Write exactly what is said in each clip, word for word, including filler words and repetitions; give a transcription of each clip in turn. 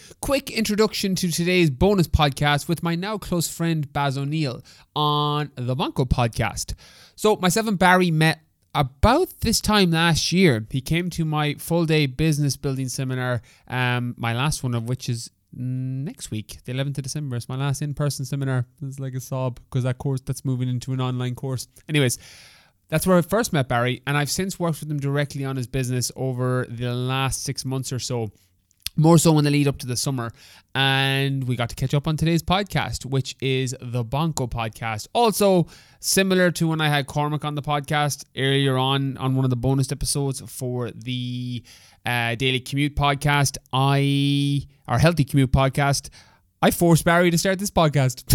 Quick introduction to today's bonus podcast with my now close friend Baz O'Neill on the Bonko podcast. So myself and Barry met about this time last year. He came to my full day business building seminar, um, my last one of which is next week, the eleventh of December. It's my last in-person seminar. It's like a sob because that course that's moving into an online course. Anyways, that's where I first met Barry, and I've since worked with him directly on his business over the last six months or so. More so in the lead up to the summer. And we got to catch up on today's podcast, which is the Bonko podcast. Also, similar to when I had Cormac on the podcast earlier on, on one of the bonus episodes for the uh, Daily Commute podcast, I, our Healthy Commute podcast, I forced Barry to start this podcast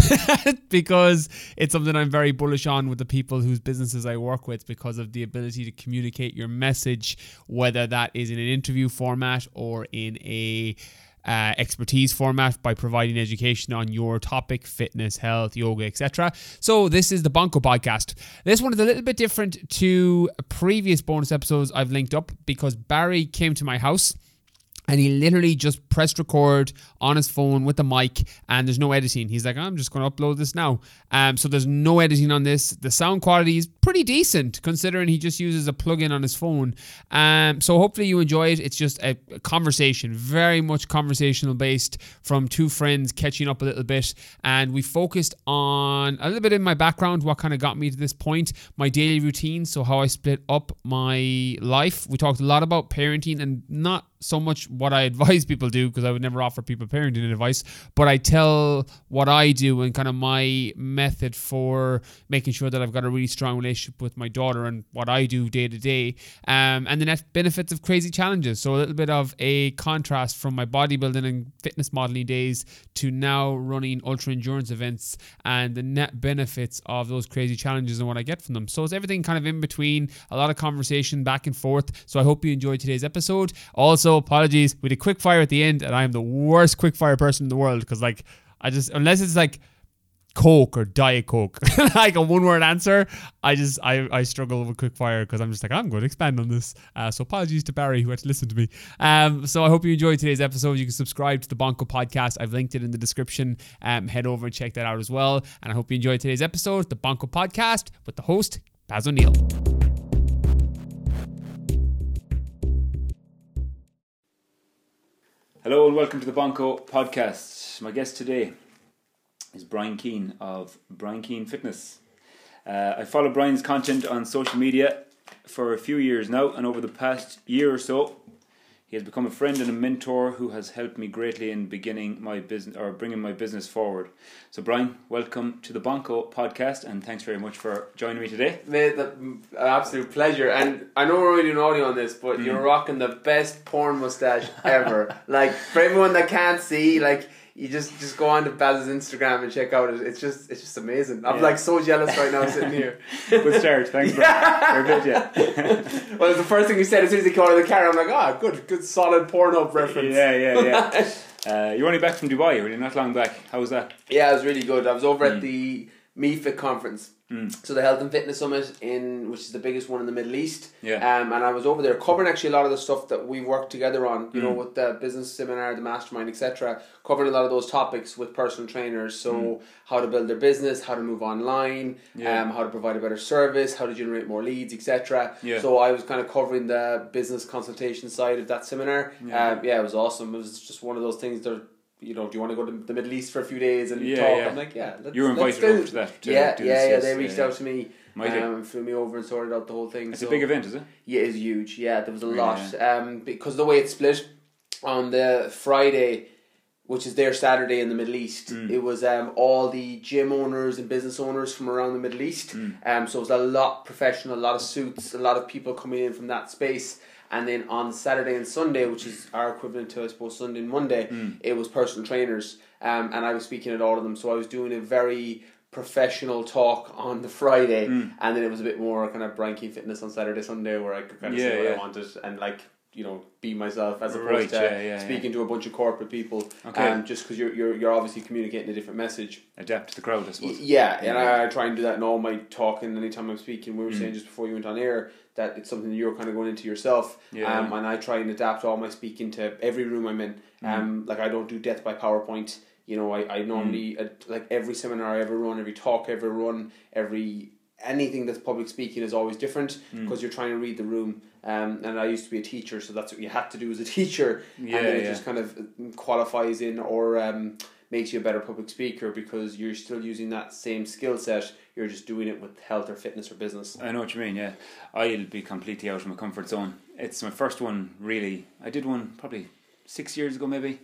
because it's something I'm very bullish on with the people whose businesses I work with, because of the ability to communicate your message, whether that is in an interview format or in a uh, expertise format, by providing education on your topic, fitness, health, yoga, et cetera. So this is the Bonko podcast. This one is a little bit different to previous bonus episodes I've linked up, because Barry came to my house and he literally just pressed record on his phone with the mic, and there's no editing. He's like, I'm just going to upload this now. Um, so there's no editing on this. The sound quality is pretty decent considering he just uses a plugin on his phone. Um, so hopefully you enjoy it. It's just a, a conversation, very much conversational based, from two friends catching up a little bit. And we focused on a little bit in my background, what kind of got me to this point, my daily routine, so how I split up my life. We talked a lot about parenting, and not so much what I advise people do, because I would never offer people parenting advice, but I tell what I do and kind of my method for making sure that I've got a really strong relationship with my daughter and what I do day to day, um, and the net benefits of crazy challenges. So a little bit of a contrast from my bodybuilding and fitness modeling days to now running ultra endurance events, and the net benefits of those crazy challenges and what I get from them. So it's everything kind of in between, a lot of conversation back and forth. So I hope you enjoyed today's episode. Also, apologies, we did quick fire at the end, and I am the worst quick fire person in the world, because like I just, unless it's like Coke or Diet Coke, like a one word answer, I just I, I struggle with quick fire, because I'm just like, I'm going to expand on this. Uh, so apologies to Barry, who had to listen to me. Um, so I hope you enjoyed today's episode. You can subscribe to the Bonko podcast. I've linked it in the description. Um, head over and check that out as well. And I hope you enjoyed today's episode, the Bonko podcast, with the host Baz O'Neill. Hello and welcome to the Bonko podcast. My guest today is Brian Keane of Brian Keane Fitness. Uh, I follow Brian's content on social media for a few years now, and over the past year or so, he has become a friend and a mentor who has helped me greatly in beginning my business, or bringing my business forward. So, Brian, welcome to the Bonko podcast, and thanks very much for joining me today. Mate, an absolute pleasure. And I know we're really doing audio on this, but mm. you're rocking the best porn mustache ever. Like, for everyone that can't see, like, you just, just go on to Baz's Instagram and check out it. It's just it's just amazing. I'm yeah. like so jealous right now sitting here. Good start, thanks, Brian. Very good, yeah. Well, the first thing he said as soon as he came out of the car, I'm like, ah, oh, good, good, solid Pornhub reference. Yeah, yeah, yeah. uh, you're only back from Dubai, were you? Not long back. How was that? Yeah, it was really good. I was over mm. at the MeFit conference. Mm. So the Health and Fitness Summit, in which is the biggest one in the Middle East. Yeah. Um, and I was over there covering actually a lot of the stuff that we worked together on, you mm. know, with the business seminar, the mastermind, et cetera. Covering a lot of those topics with personal trainers. So mm. how to build their business, how to move online, yeah. um, how to provide a better service, how to generate more leads, et cetera. Yeah. So I was kind of covering the business consultation side of that seminar. Yeah, um, yeah, it was awesome. It was just one of those things that, you know, do you want to go to the Middle East for a few days and yeah, talk? yeah. I'm like, yeah. Let's, you were invited over to that. To yeah, do yeah, this, yeah. yes, They reached yeah, out to me um, and flew me over and sorted out the whole thing. It's so, a big event, is it? Yeah, it's huge. Yeah, there was a really, lot. Yeah. Um, because the way it's split, on the Friday, which is their Saturday in the Middle East, mm. it was um, all the gym owners and business owners from around the Middle East. Mm. Um, so it was a lot professional, a lot of suits, a lot of people coming in from that space. And then on Saturday and Sunday, which is our equivalent to, I suppose, Sunday and Monday, mm. it was personal trainers. Um, and I was speaking at all of them. So I was doing a very professional talk on the Friday. Mm. And then it was a bit more kind of Brian Keane Fitness on Saturday, Sunday, where I could kind of yeah, say what yeah. I wanted. And like, you know, be myself as opposed right, to yeah, yeah, speaking yeah. to a bunch of corporate people. Okay. Um, just because you're, you're, you're obviously communicating a different message. Adapt to the crowd, I suppose. Yeah, and I, I try and do that in all my talking anytime I'm speaking. We were mm. saying just before you went on air that it's something that you're kind of going into yourself. Yeah. Um, and I try and adapt all my speaking to every room I'm in. Um, like I don't do death by PowerPoint. You know, I, I normally, uh, like every seminar I ever run, every talk I ever run, every, anything that's public speaking is always different because you're trying to read the room. Um, and I used to be a teacher, so that's what you had to do as a teacher. Yeah, and then it yeah. just kind of qualifies in or um, makes you a better public speaker because you're still using that same skill set. You're just doing it with health or fitness or business. I know what you mean, yeah. I'll be completely out of my comfort zone. It's my first one, really. I did one probably six years ago, maybe.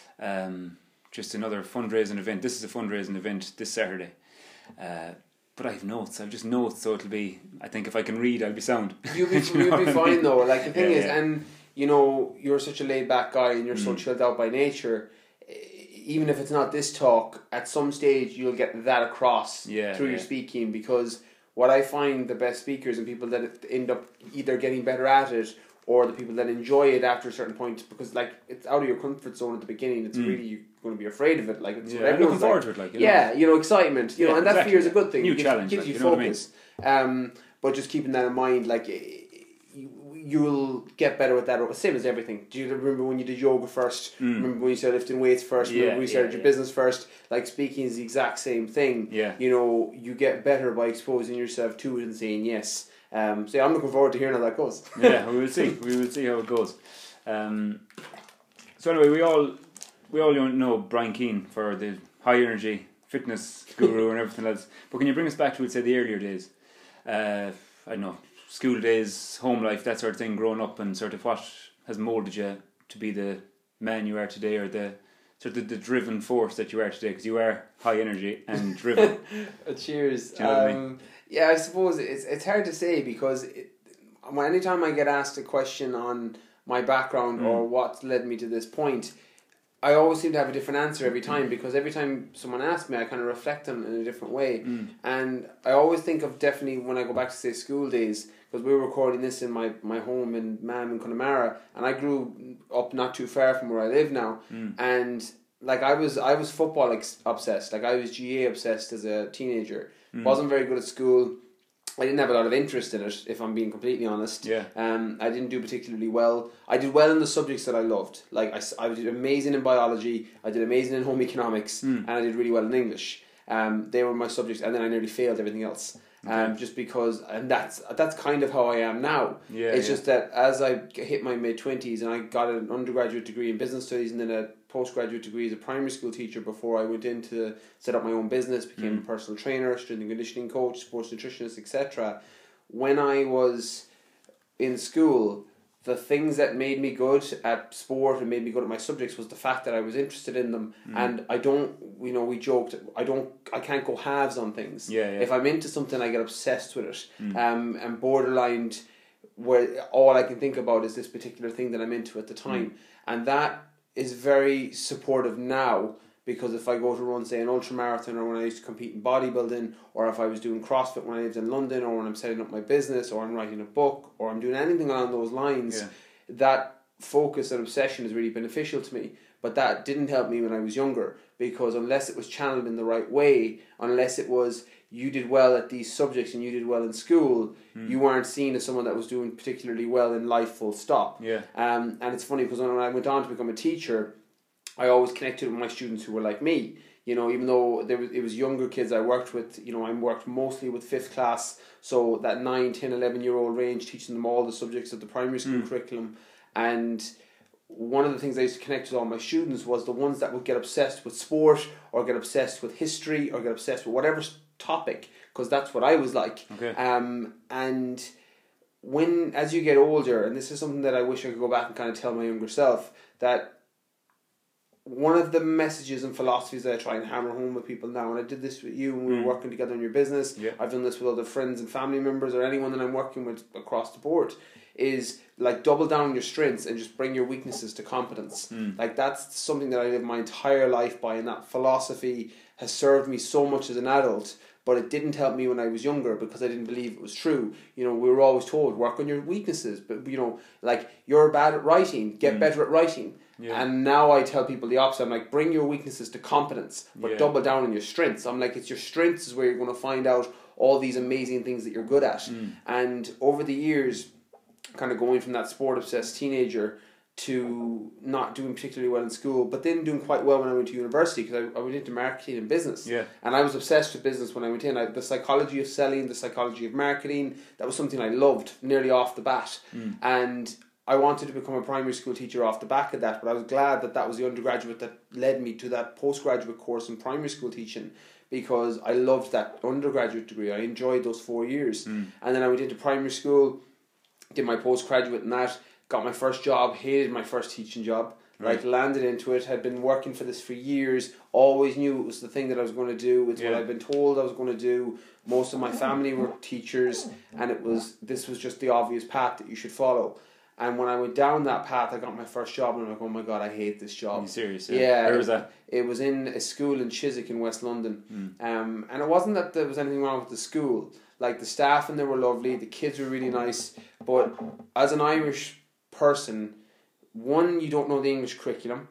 Um, just another fundraising event. This is a fundraising event this Saturday. Uh, but I have notes. I have just notes, so it'll be, I think if I can read, I'll be sound. You'll be, you know you'll be fine, I mean? though. Like, the thing Yeah, is, yeah. and, you know, you're such a laid-back guy and you're so Mm. chilled out by nature. Even if it's not this talk, at some stage you'll get that across Yeah, through yeah. your speaking, because what I find the best speakers and people that end up either getting better at it or the people that enjoy it after a certain point, because like it's out of your comfort zone at the beginning, it's Mm. really you're going to be afraid of it. Like it's Yeah, what I'm everyone's looking forward like. to it, like, you know. yeah, you know, excitement, you Yeah, know, and that exactly, fear is a yeah. good thing. New it gives, challenge, gives like, you you know what I mean? focus. Um, but just keeping that in mind, like you, you'll get better with that. Same as everything. Do you remember when you did yoga first? Mm. Remember when you started lifting weights first? Yeah, Remember when you started yeah, your yeah. business first? Like speaking is the exact same thing. Yeah. You know, you get better by exposing yourself to it and saying yes. Um, so yeah, I'm looking forward to hearing how that goes. Yeah, we will see. We will see how it goes. Um, so anyway, we all we all know Brian Keane for the high energy fitness guru and everything else. But can you bring us back to, we'd say, the earlier days? Uh, I don't know, school days, home life, that sort of thing, growing up, and sort of what has moulded you to be the man you are today, or the sort of the, the driven force that you are today, because you are high energy and driven. Cheers. Do you know what I mean? Um, yeah, I suppose it's it's hard to say because it, when anytime I get asked a question on my background Mm. or what led me to this point, I always seem to have a different answer every time, because every time someone asks me, I kind of reflect on it in a different way. Mm. And I always think of definitely when I go back to, say, school days, because we were recording this in my, my home in Mam in Connemara, and I grew up not too far from where I live now. Mm. And like I was I was football ex- obsessed. Like I was G A obsessed as a teenager. Mm. Wasn't very good at school. I didn't have a lot of interest in it, if I'm being completely honest. Yeah. Um, I didn't do particularly well. I did well in the subjects that I loved. Like I, s- I did amazing in biology. I did amazing in home economics, Mm. and I did really well in English. Um, they were my subjects, and then I nearly failed everything else. Um, Okay. just because, and that's that's kind of how I am now. Yeah, it's yeah. just that as I hit my mid twenties, and I got an undergraduate degree in business studies, and then a postgraduate degree as a primary school teacher before I went in to set up my own business, became Mm. a personal trainer, strength and conditioning coach, sports nutritionist, et cetera. When I was in school, the things that made me good at sport and made me good at my subjects was the fact that I was interested in them. Mm. And I don't, you know, we joked, I don't, I can't go halves on things. Yeah, yeah. If I'm into something, I get obsessed with it. Mm. Um, and borderline, where all I can think about is this particular thing that I'm into at the time. Mm. And that is very supportive now, because if I go to run, say, an ultra marathon, or when I used to compete in bodybuilding, or if I was doing CrossFit when I lived in London, or when I'm setting up my business, or I'm writing a book, or I'm doing anything along those lines, Yeah. that focus and obsession is really beneficial to me. But that didn't help me when I was younger, because unless it was channeled in the right way, unless it was you did well at these subjects and you did well in school, Mm. you weren't seen as someone that was doing particularly well in life, full stop. Yeah. Um, and it's funny because when I went on to become a teacher, I always connected with my students who were like me. You know, even though there was, it was younger kids I worked with, you know, I worked mostly with fifth class, so that nine, ten, eleven year old range, teaching them all the subjects of the primary school Mm. curriculum. And one of the things I used to connect with all my students was the ones that would get obsessed with sport, or get obsessed with history, or get obsessed with whatever s- topic, because that's what I was like. Okay. Um, and when, as you get older, and this is something that I wish I could go back and kind of tell my younger self, that one of the messages and philosophies that I try and hammer home with people now, and I did this with you when we were Mm. working together in your business, Yeah. I've done this with other friends and family members, or anyone that I'm working with across the board, is like double down on your strengths and just bring your weaknesses to competence. Mm. Like that's something that I live my entire life by, and that philosophy has served me so much as an adult. But it didn't help me when I was younger, because I didn't believe it was true. You know, we were always told, work on your weaknesses. But, you know, like, you're bad at writing, get Mm. better at writing. Yeah. And now I tell people the opposite. I'm like, bring your weaknesses to competence, but Yeah. double down on your strengths. I'm like, it's your strengths is where you're going to find out all these amazing things that you're good at. Mm. And over the years, kind of going from that sport obsessed teenager to not doing particularly well in school, but then doing quite well when I went to university, because I, I went into marketing and business. Yeah. And I was obsessed with business when I went in. I, the psychology of selling, the psychology of marketing, that was something I loved nearly off the bat. Mm. And I wanted to become a primary school teacher off the back of that, but I was glad that that was the undergraduate that led me to that postgraduate course in primary school teaching, because I loved that undergraduate degree. I enjoyed those four years. Mm. And then I went into primary school, did my postgraduate in that, got my first job, hated my first teaching job, Right. like landed into it, had been working for this for years, always knew it was the thing that I was going to do, it's Yeah. what I've been told I was going to do. Most of my family were teachers, and it was this was just the obvious path that you should follow. And when I went down that path, I got my first job, and I'm like, oh my god, I hate this job. Are you serious? Yeah. Where was that? It was in a school in Chiswick in West London. Mm. Um, and it wasn't that there was anything wrong with the school. Like, the staff and they were lovely, the kids were really nice, but as an Irish person, one, you don't know the English curriculum,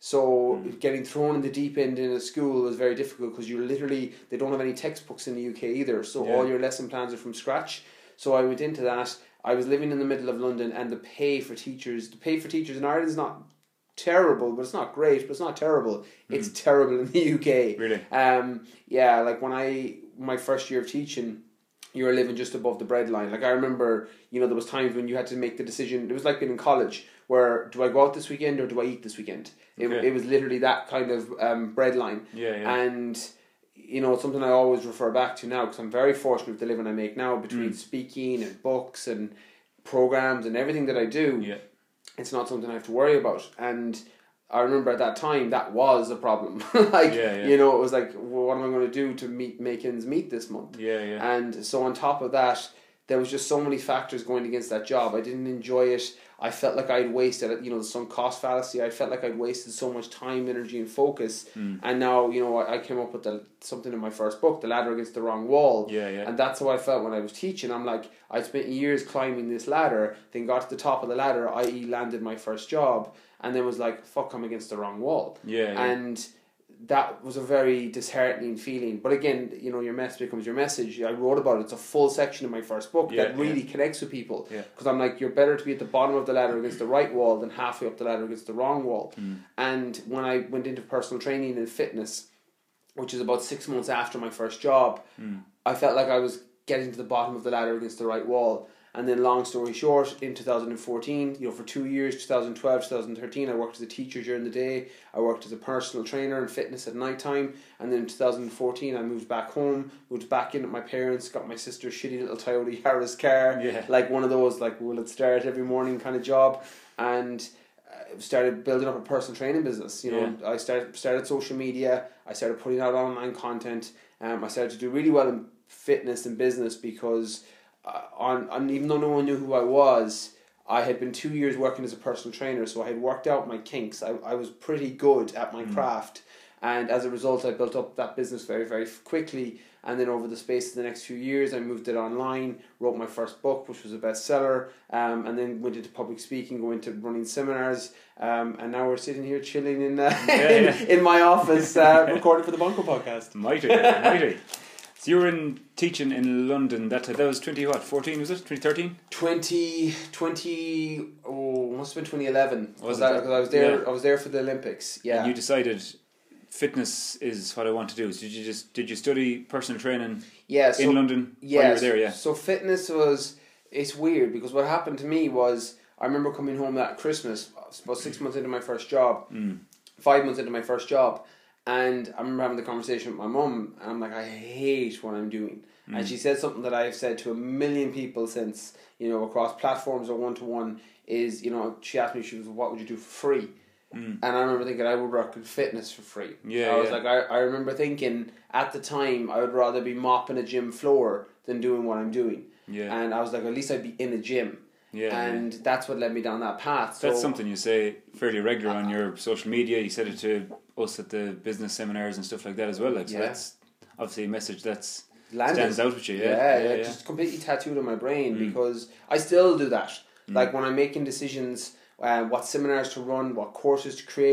so Mm. getting thrown in the deep end in a school was very difficult, because you literally, they don't have any textbooks in the U K either, so Yeah. all your lesson plans are from scratch. So I went into that. I was living in the middle of London, and the pay for teachers, the pay for teachers in Ireland is not terrible, but it's not great, but it's not terrible. It's terrible in the U K. Really? Um, yeah, like when I, my first year of teaching, you were living just above the breadline. Like, I remember, you know, there was times when you had to make the decision. It was like being in college, where do I go out this weekend or do I eat this weekend? It, Okay. it was literally that kind of um, breadline. Yeah, yeah. And, you know, it's something I always refer back to now, because I'm very fortunate with the living I make now, between Mm. speaking and books and programs and everything that I do. Yeah. It's not something I have to worry about. And I remember at that time that was a problem. like, Yeah, yeah. you know, it was like, well, what am I going to do to meet make ends meet this month? Yeah, yeah. And so on top of that, there was just so many factors going against that job. I didn't enjoy it. I felt like I'd wasted it. You know, the sunk cost fallacy. I felt like I'd wasted so much time, energy, and focus. Mm. And now, you know, I, I came up with the, something in my first book, The Ladder Against the Wrong Wall. Yeah, yeah. And that's how I felt when I was teaching. I'm like, I spent years climbing this ladder, then got to the top of the ladder, that is landed my first job, and then was like, fuck, I'm against the wrong wall. Yeah, yeah. And that was a very disheartening feeling. But again, you know, your mess becomes your message. I wrote about it. It's a full section in my first book Yeah, that really yeah. connects with people. Yeah. Because I'm like, you're better to be at the bottom of the ladder against the right wall than halfway up the ladder against the wrong wall. Mm. And when I went into personal training and fitness, which is about six months after my first job, Mm. I felt like I was getting to the bottom of the ladder against the right wall. And then, long story short, in two thousand fourteen, you know, for two years, twenty twelve, twenty thirteen, I worked as a teacher during the day. I worked as a personal trainer and fitness at night time. And then in two thousand fourteen, I moved back home, moved back in with my parents, got my sister's shitty little Toyota Yaris car, Yeah. like one of those, like, will it start every morning kind of job. And uh, started building up a personal training business. You know, I started started social media. I started putting out online content. Um, I started to do really well in fitness and business because, uh, on, on even though no one knew who I was, I had been two years working as a personal trainer, so I had worked out my kinks. I, I was pretty good at my Mm. craft, and as a result, I built up that business very, very quickly. And then over the space of the next few years, I moved it online, wrote my first book, which was a bestseller, um, and then went into public speaking, going into running seminars, um, and now we're sitting here chilling in uh, Yeah, in, yeah. in my office, uh, recording for the Bunko podcast. Mighty, mighty. So you were in teaching in London. That that was twenty what? Fourteen was it? Twenty thirteen. twenty, twenty, oh, must have been twenty eleven. Was Because it? I, 'cause I was there. Yeah. I was there for the Olympics. Yeah. And you decided fitness is what I want to do. So did you just did you study personal training yeah. So, in London yeah, while you were there? Yeah. So fitness was, it's weird because what happened to me was I remember coming home that Christmas, about six months into my first job, Mm. five months into my first job, and I remember having the conversation with my mum, and I'm like, I hate what I'm doing. Mm. And she said something that I've said to a million people since, you know, across platforms or one to one, is, you know, she asked me, she was, what would you do for free? Mm. And I remember thinking I would work in fitness for free. Yeah, I was yeah. like, I, I remember thinking at the time I would rather be mopping a gym floor than doing what I'm doing. Yeah. And I was like, at least I'd be in a gym. Yeah. And that's what led me down that path. So That's something you say fairly regular on your social media. You said it to us at the business seminars and stuff like that as well. Like, so Yeah. that's obviously a message that's landed. stands out with you. Yeah, Yeah, yeah, yeah, yeah. just completely tattooed on my brain Mm. because I still do that. Mm. Like when I'm making decisions, uh, what seminars to run, what courses to create,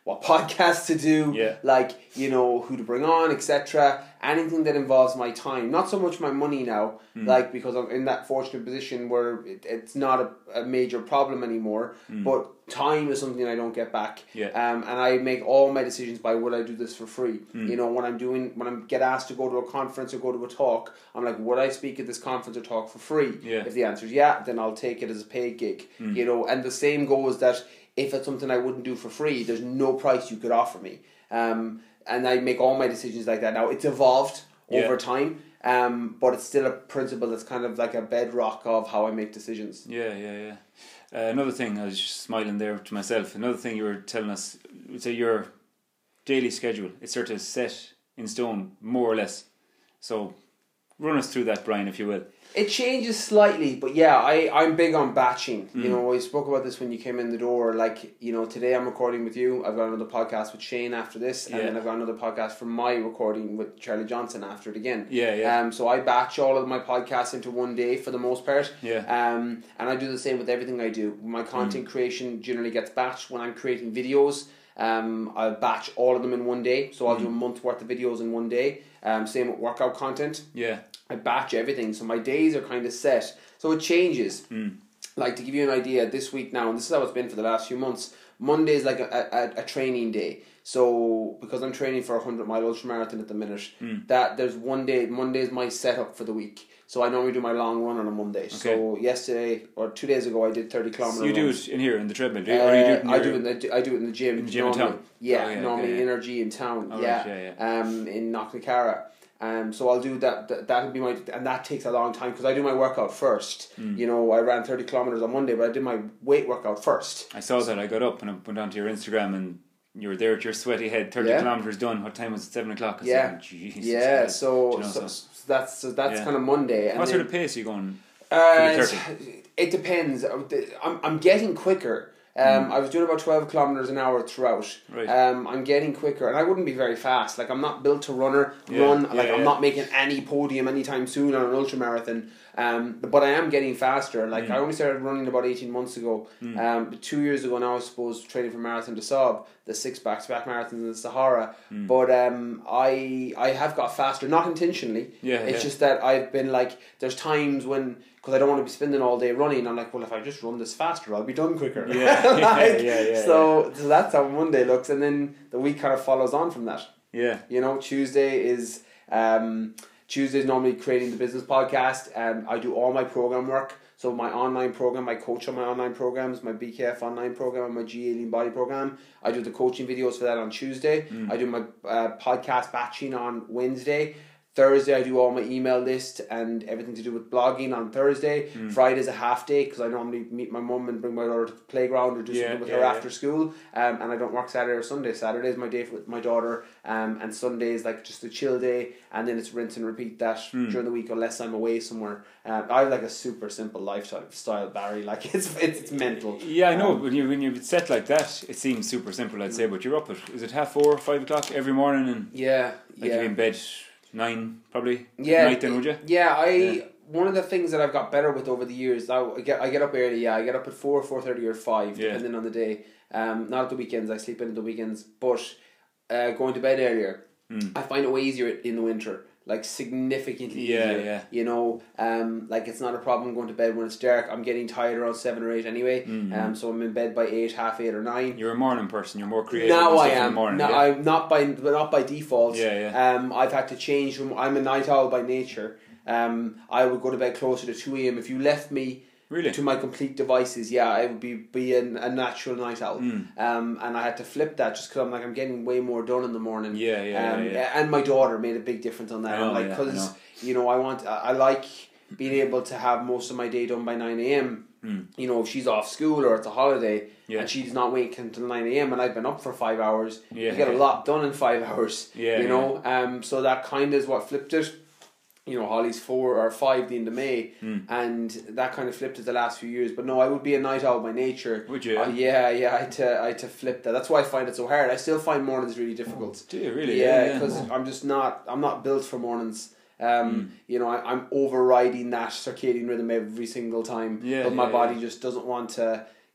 what podcasts to do, Yeah. like, you know, who to bring on, et cetera. Anything that involves my time, not so much my money now, Mm. like, because I'm in that fortunate position where it, it's not a, a major problem anymore, Mm. but time is something I don't get back. Yeah. Um, and I make all my decisions by would I do this for free. Mm. You know, when I'm doing, when I get asked to go to a conference or go to a talk, I'm like, would I speak at this conference or talk for free? Yeah. If the answer is yeah, then I'll take it as a paid gig. Mm. You know, and the same goes that if it's something I wouldn't do for free, there's no price you could offer me. Um, and I make all my decisions like that. Now, it's evolved Yeah. over time, um, but it's still a principle that's kind of like a bedrock of how I make decisions. Yeah, yeah, yeah. Uh, another thing, I was just smiling there to myself. Another thing you were telling us, so your daily schedule, it's sort of set in stone, more or less. So run us through that, Brian, if you will. It changes slightly, but yeah, I, I'm big on batching. Mm. You know, I spoke about this when you came in the door. Like, you know, today I'm recording with you. I've got another podcast with Shane after this, and Yeah. then I've got another podcast from my recording with Charlie Johnson after it again. Yeah, yeah. Um, so I batch all of my podcasts into one day for the most part. Yeah. Um, and I do the same with everything I do. My content Mm. creation generally gets batched when I'm creating videos. Um, I'll batch all of them in one day. So I'll Mm. do a month worth of videos in one day. Um, same with workout content. Yeah. I batch everything, so my days are kind of set. So it changes. Mm. Like, to give you an idea, this week now, and this is how it's been for the last few months, Monday is like a, a, a training day. So, because I'm training for a hundred mile ultramarathon at the minute, Mm. that there's one day, Monday is my setup for the week. So I normally do my long run on a Monday. So yesterday, or two days ago, I did thirty kilometer So you do runs. it in here, in the treadmill, do you? Uh, or you do it in I your, do it in the I do it in the gym. in the gym in normally. town? Yeah, Oh, yeah, normally okay, yeah. Energy in town. Oh, yeah, right, yeah, um, in Knocknacarra. Um, so I'll do that. That that'll be my, and that takes a long time because I do my workout first. Mm. You know, I ran thirty kilometers on Monday, but I did my weight workout first. I saw that. I got up and I went onto your Instagram and you were there at your sweaty head, thirty Yeah. kilometres done. What time was it? Seven o'clock. I Yeah. said, Jesus, Yeah, God. so, Do you know, so, so- so that's so that's Yeah. kind of Monday. And What then, sort of pace are you going? Uh, For it's- the it depends. I'm I'm getting quicker. Um, I was doing about twelve kilometers an hour throughout. Right. Um, I'm getting quicker, and I wouldn't be very fast. Like, I'm not built to runner Yeah, run. yeah, Like, I'm yeah. not making any podium anytime soon on an ultramarathon. Um, but I am getting faster. Like, Mm. I only started running about eighteen months ago. Mm. Um, but two years ago now, I suppose, training for Marathon des Sables, the six back-to-back marathons in the Sahara. Mm. But um, I I have got faster, not intentionally. Yeah, It's yeah. just that I've been like, there's times when, because I don't want to be spending all day running, I'm like, well, if I just run this faster, I'll be done quicker. Yeah, Like, yeah, yeah, yeah, so, so that's how Monday looks, and then the week kind of follows on from that. Yeah. You know, Tuesday is um, Tuesday is normally creating the business podcast, and I do all my program work. So my online program, I coach on my online programs, my B K F online program, and my G A Lean Body program. I do the coaching videos for that on Tuesday. Mm. I do my uh, podcast batching on Wednesday. Thursday, I do all my email list and everything to do with blogging on Thursday. Mm. Friday's a half day because I normally meet my mum and bring my daughter to the playground or do Yeah, something with yeah, her yeah. after school. Um, and I don't work Saturday or Sunday. Saturday is my day with my daughter, um, and Sunday is like just a chill day, and then it's rinse and repeat that Mm. during the week unless I'm away somewhere. Um, I have like a super simple lifestyle, style, Barry. Like it's it's, it's mental. Yeah, I know. Um, when you when you set like that, it seems super simple. I'd say, but you're up at is it half four, five o'clock every morning, and Yeah, like yeah. you're in bed nine probably. Yeah, at night then would you? Yeah, I Yeah. one of the things that I've got better with over the years. I I get I get up early. Yeah, I get up at four, four thirty, or five, Yeah. depending on the day. Um, not at the weekends. I sleep in at the weekends, but uh, going to bed earlier. Mm. I find it way easier in the winter. Like significantly Yeah, easier. yeah. You know, um, like it's not a problem going to bed when it's dark. I'm getting tired around seven or eight anyway. Mhm. Um, so I'm in bed by eight, half eight or nine. You're a morning person. You're more creative. Now and I stuff in the am. morning, no, yeah? I'm not by, but not by default. Yeah, yeah. Um, I've had to change from. I'm a night owl by nature. Um, I would go to bed closer to two a m. If you left me Really? to my complete devices, yeah, I would be be an, a natural night owl. Mm. Um, and I had to flip that just because I'm like I'm getting way more done in the morning. Yeah, yeah, um, yeah, yeah. And my daughter made a big difference on that. I know, I'm like yeah, I because know. you know I want I, I like being able to have most of my day done by nine a m. Mm. You know, if she's off school or it's a holiday Yeah. and she's not waking until nine a m and I've been up for five hours, Yeah, I get a yeah. lot done in five hours. Yeah, you know, um, so that kind of is what flipped it. You know, Holly's four or five the end of May, Mm. and that kind of flipped it the last few years. But no, I would be a night owl by nature. Would you? Uh, yeah, yeah. I had to, I had to flip that. That's why I find it so hard. I still find mornings really difficult. Do you really? Yeah, because I'm just not. I'm not built for mornings. Um, Mm. you know, I, I'm overriding that circadian rhythm every single time. Yeah, but my yeah, body yeah. just doesn't want to.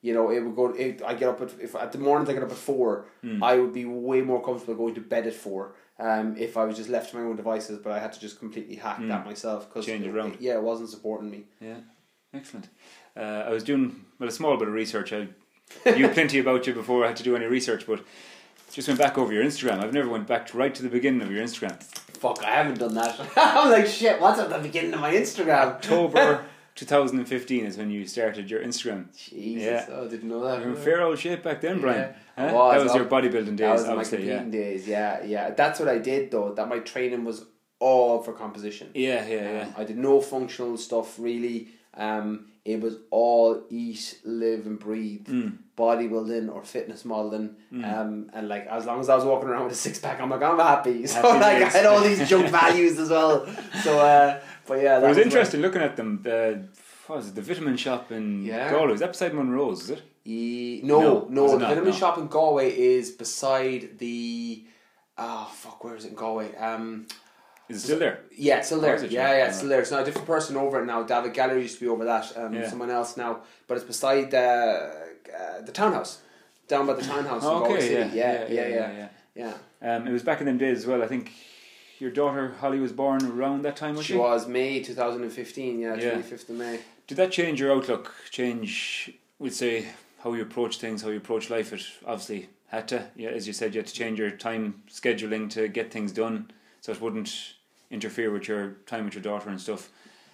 You know, it would go. It, I get up at if at the mornings I get up at four. Mm. I would be way more comfortable going to bed at four. Um, if I was just left to my own devices, but I had to just completely hack mm. that myself because change it around. Yeah, it wasn't supporting me. Yeah, excellent. Uh, I was doing well a small bit of research. I knew plenty about you before I had to do any research, but just went back over your Instagram. I've never went back to, right to the beginning of your Instagram. Fuck, I haven't done that. I'm like, shit, what's at the beginning of my Instagram? October twenty fifteen is when you started your Instagram. Jesus, yeah. oh, I didn't know that. You were in fair old shape back then, Brian. Yeah. Huh? Was, that was your bodybuilding days, that was obviously. My competing yeah. days, yeah, yeah. That's what I did though. That my training was all for composition. Yeah, yeah, um, yeah. I did no functional stuff really. Um, it was all eat, live, and breathe. Mm. Bodybuilding or fitness modeling, mm. um, and like as long as I was walking around with a six pack, I'm like I'm happy. So happy like days. I had all these junk values as well. So, uh, but yeah, that it was, was interesting like, looking at them. The what was it? The Vitamin Shop in yeah. Galway. Is that beside Monroe's? Is it? E- no, no. no the Vitamin no. Shop in Galway is beside the. Oh fuck! Where is it in Galway? Um, Is it still there? Yeah, it's still there. It, yeah, yeah, it's still there. It's now a different person over it now. David Gallery used to be over that. Um, yeah. Someone else now, but it's beside the uh, the townhouse, down by the townhouse. Oh, in Galway okay, City. yeah, Yeah, yeah, yeah, yeah. yeah, yeah. yeah. Um, it was back in them days as well. I think your daughter Holly was born around that time. Was she? She was May two thousand and fifteen. Yeah, yeah. twenty fifth of May. Did that change your outlook? Change, we'd say, how you approach things, how you approach life? It obviously had to. Yeah, as you said, you had to change your time scheduling to get things done, so it wouldn't interfere with your time with your daughter and stuff.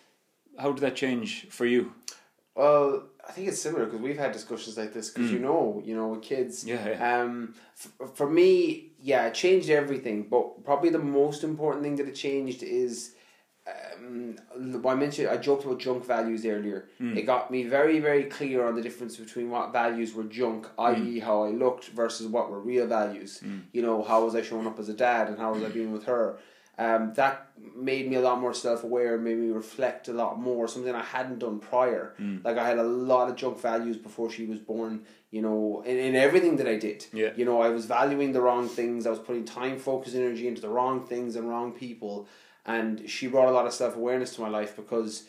How did that change for you? Well, I think it's similar because we've had discussions like this because mm. you know, you know, with kids. Yeah. yeah. Um, f- for me, yeah, it changed everything. But probably the most important thing that it changed is, um, I mentioned, I joked about junk values earlier. Mm. It got me very, very clear on the difference between what values were junk, that is, mm. how I looked, versus what were real values. Mm. You know, how was I showing up as a dad and how was I being with her. Um, that made me a lot more self-aware, made me reflect a lot more, something I hadn't done prior. Mm. Like I had a lot of junk values before she was born, you know, in, in everything that I did. Yeah. You know, I was valuing the wrong things, I was putting time, focus, energy into the wrong things and wrong people. And she brought a lot of self-awareness to my life because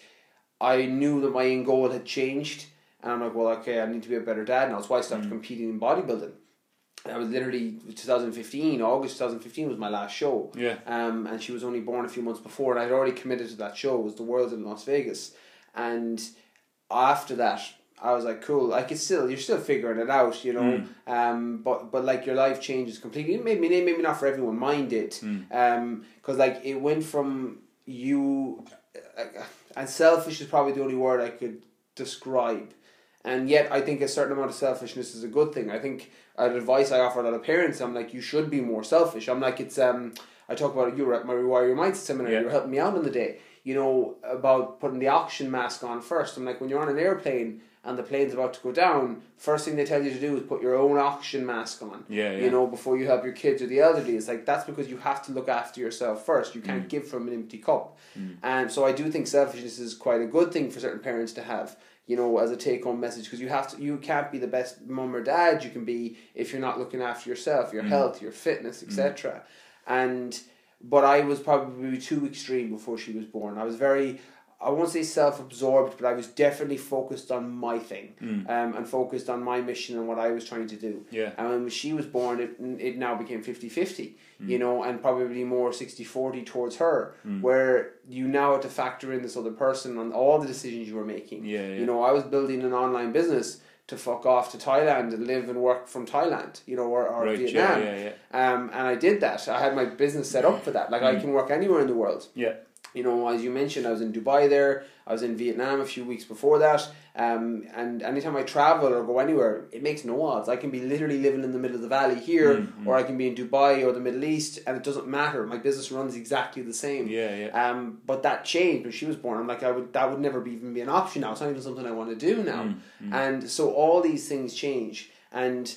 I knew that my end goal had changed. And I'm like, well, okay, I need to be a better dad now. So I started mm. competing in bodybuilding. I was literally twenty fifteen, August twenty fifteen was my last show. Yeah. Um, and she was only born a few months before, and I'd already committed to that show. It was the World in Las Vegas. And after that, I was like, cool, like it's still, you're still figuring it out, you know. Mm. Um, but, but like your life changes completely. Maybe, maybe not for everyone, mine did. Mm. Um, because like it went from you, uh, and selfish is probably the only word I could describe. And yet I think a certain amount of selfishness is a good thing. I think an advice I offer a lot of parents, I'm like, you should be more selfish. I'm like, it's, um, I talk about, you were at my Rewire Your Mindset seminar, yeah. you were helping me out on the day, you know, about putting the oxygen mask on first. I'm like, when you're on an airplane and the plane's about to go down, first thing they tell you to do is put your own oxygen mask on, yeah, yeah. you know, before you help your kids or the elderly. It's like, that's because you have to look after yourself first. You can't mm. give from an empty cup. Mm. And so I do think selfishness is quite a good thing for certain parents to have, you know, as a take-home message, because you have to, you can't be the best mum or dad you can be if you're not looking after yourself, your mm. health, your fitness, et cetera. Mm. And but I was probably too extreme before she was born. I was very, I won't say self-absorbed, but I was definitely focused on my thing, mm. um, and focused on my mission and what I was trying to do. Yeah. And when she was born, it it now became fifty-fifty, mm. you know, and probably more sixty-forty towards her, mm. where you now have to factor in this other person on all the decisions you were making. Yeah, yeah. You know, I was building an online business to fuck off to Thailand and live and work from Thailand, you know, or, or right, Vietnam. Yeah, yeah, yeah. Um, and I did that. I had my business set up for that. Like, mm. I can work anywhere in the world. Yeah. You know, as you mentioned, I was in Dubai there. I was in Vietnam a few weeks before that. Um, and anytime I travel or go anywhere, it makes no odds. I can be literally living in the middle of the valley here, mm-hmm. or I can be in Dubai or the Middle East, and it doesn't matter. My business runs exactly the same. Yeah, yeah. Um, but that changed when she was born. I'm like, I would that would never be, even be an option now. It's not even something I want to do now. Mm-hmm. And so all these things change. And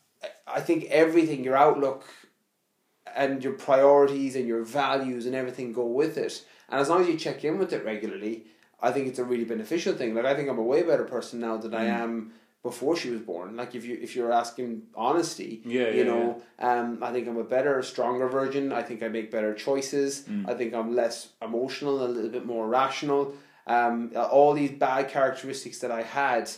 I think everything, your outlook and your priorities and your values and everything go with it. And as long as you check in with it regularly, I think it's a really beneficial thing. Like, I think I'm a way better person now than mm. I am before she was born. Like, if you if you're asking honesty, yeah, you yeah, know, yeah. um, I think I'm a better, stronger version. I think I make better choices. Mm. I think I'm less emotional, a little bit more rational. Um, all these bad characteristics that I had,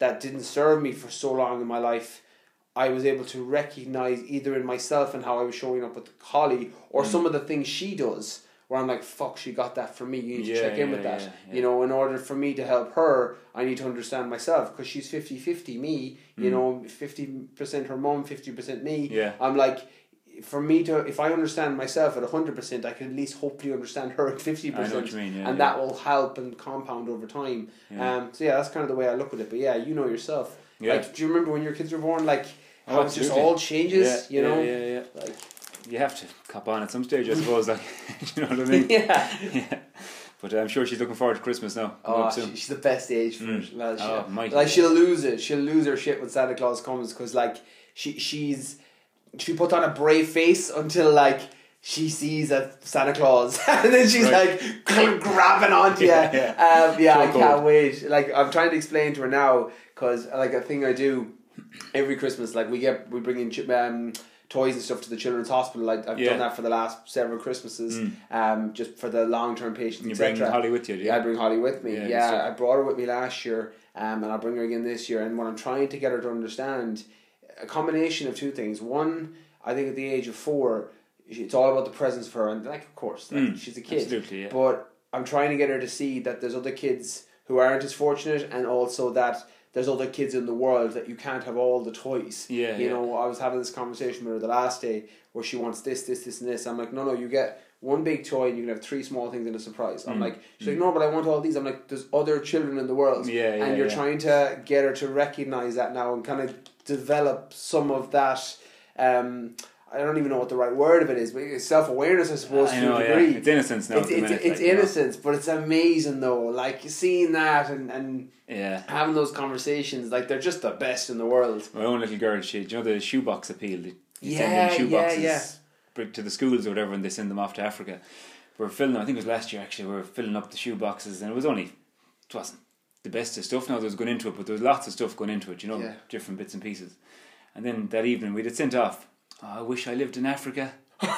that didn't serve me for so long in my life, I was able to recognise either in myself and how I was showing up with Holly, or mm. some of the things she does, where I'm like, fuck, she got that from me, you need to yeah, check in yeah, with that. Yeah, yeah. You know, in order for me to help her, I need to understand myself, because she's fifty-fifty me, you mm. know, fifty percent her mum, fifty percent me. Yeah. I'm like, for me to, if I understand myself at one hundred percent, I can at least hopefully understand her at fifty percent. I know what you mean, yeah, and yeah. that will help and compound over time. Yeah. Um, so yeah, that's kind of the way I look at it. But yeah, you know yourself. Yeah. Like, do you remember when your kids were born, like, how oh, it just all changes, yeah, you know? Yeah, yeah, yeah. Like, you have to cop on at some stage, I suppose. Like, you know what I mean? yeah. yeah. But I'm sure she's looking forward to Christmas now. Oh, she, she's the best age for mm. it. Well, she, oh, like, she'll lose it. She'll lose her shit when Santa Claus comes, because, like, she she's she puts on a brave face until, like, she sees a Santa Claus, and then she's right. like grabbing onto you. yeah, yeah. Um, yeah so I cold. can't wait. Like, I'm trying to explain to her now, because, like, a thing I do every Christmas, like, we get we bring in um, toys and stuff to the children's hospital. Like, I've yeah. done that for the last several Christmases, mm. um, just for the long term patients. You bring Holly with you, do you? Yeah, I bring Holly with me. Yeah, yeah I brought her with me last year, um, and I'll bring her again this year. And what I'm trying to get her to understand, a combination of two things. One, I think at the age of four, it's all about the presence for her, and, like, of course, like, mm, she's a kid. Absolutely, yeah. But I'm trying to get her to see that there's other kids who aren't as fortunate, and also that there's other kids in the world that you can't have all the toys. Yeah, you yeah. know, I was having this conversation with her the last day where she wants this, this, this, and this. I'm like, no, no, you get one big toy and you can have three small things in a surprise. I'm mm. like, she's mm. like, no, but I want all these. I'm like, there's other children in the world. Yeah, yeah, and you're yeah. trying to get her to recognise that now and kind of develop some of that. Um, I don't even know what the right word of it is, but it's self-awareness, I suppose, I to know, a degree. Yeah. It's innocence now. It's, it's, minute, it's like, innocence, but it's amazing though. Like, seeing that and, and yeah. having those conversations, like, they're just the best in the world. My own little girl, she, do you know the shoebox appeal? You yeah, send in yeah, shoeboxes yeah. to the schools or whatever, and they send them off to Africa. We were filling, I think it was last year actually, we were filling up the shoeboxes, and it was only, it wasn't the best of stuff now that was going into it, but there was lots of stuff going into it, you know, yeah. different bits and pieces. And then that evening we'd had sent off, oh, I wish I lived in Africa.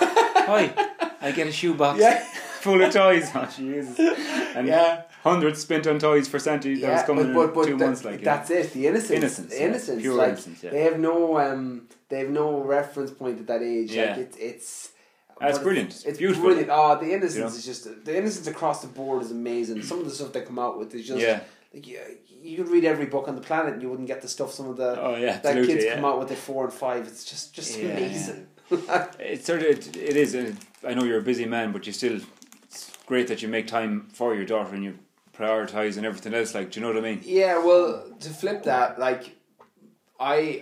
Hi, I get a shoebox yeah. full of toys. Oh, Jesus. And yeah. hundreds spent on toys for Santa that yeah, was coming but, but, but in two that, months. Like, that's yeah. it, the innocence. Innocence. The innocence. Pure like, innocence, yeah. They have no um, they have no reference point at that age. Yeah. Like, it's it's That's brilliant. It's, it's beautiful. brilliant. Oh, the innocence, you know? Is just the innocence across the board is amazing. Some of the stuff they come out with is just yeah. like, you, you could read every book on the planet and you wouldn't get the stuff some of the oh, yeah, that kids yeah. come out with at four and five. It's just just yeah, amazing. Yeah. it's sort of it, it is. Uh, I know you're a busy man, but you still. It's great that you make time for your daughter and you prioritize and everything else. Like, do you know what I mean? Yeah. Well, to flip that, like, I,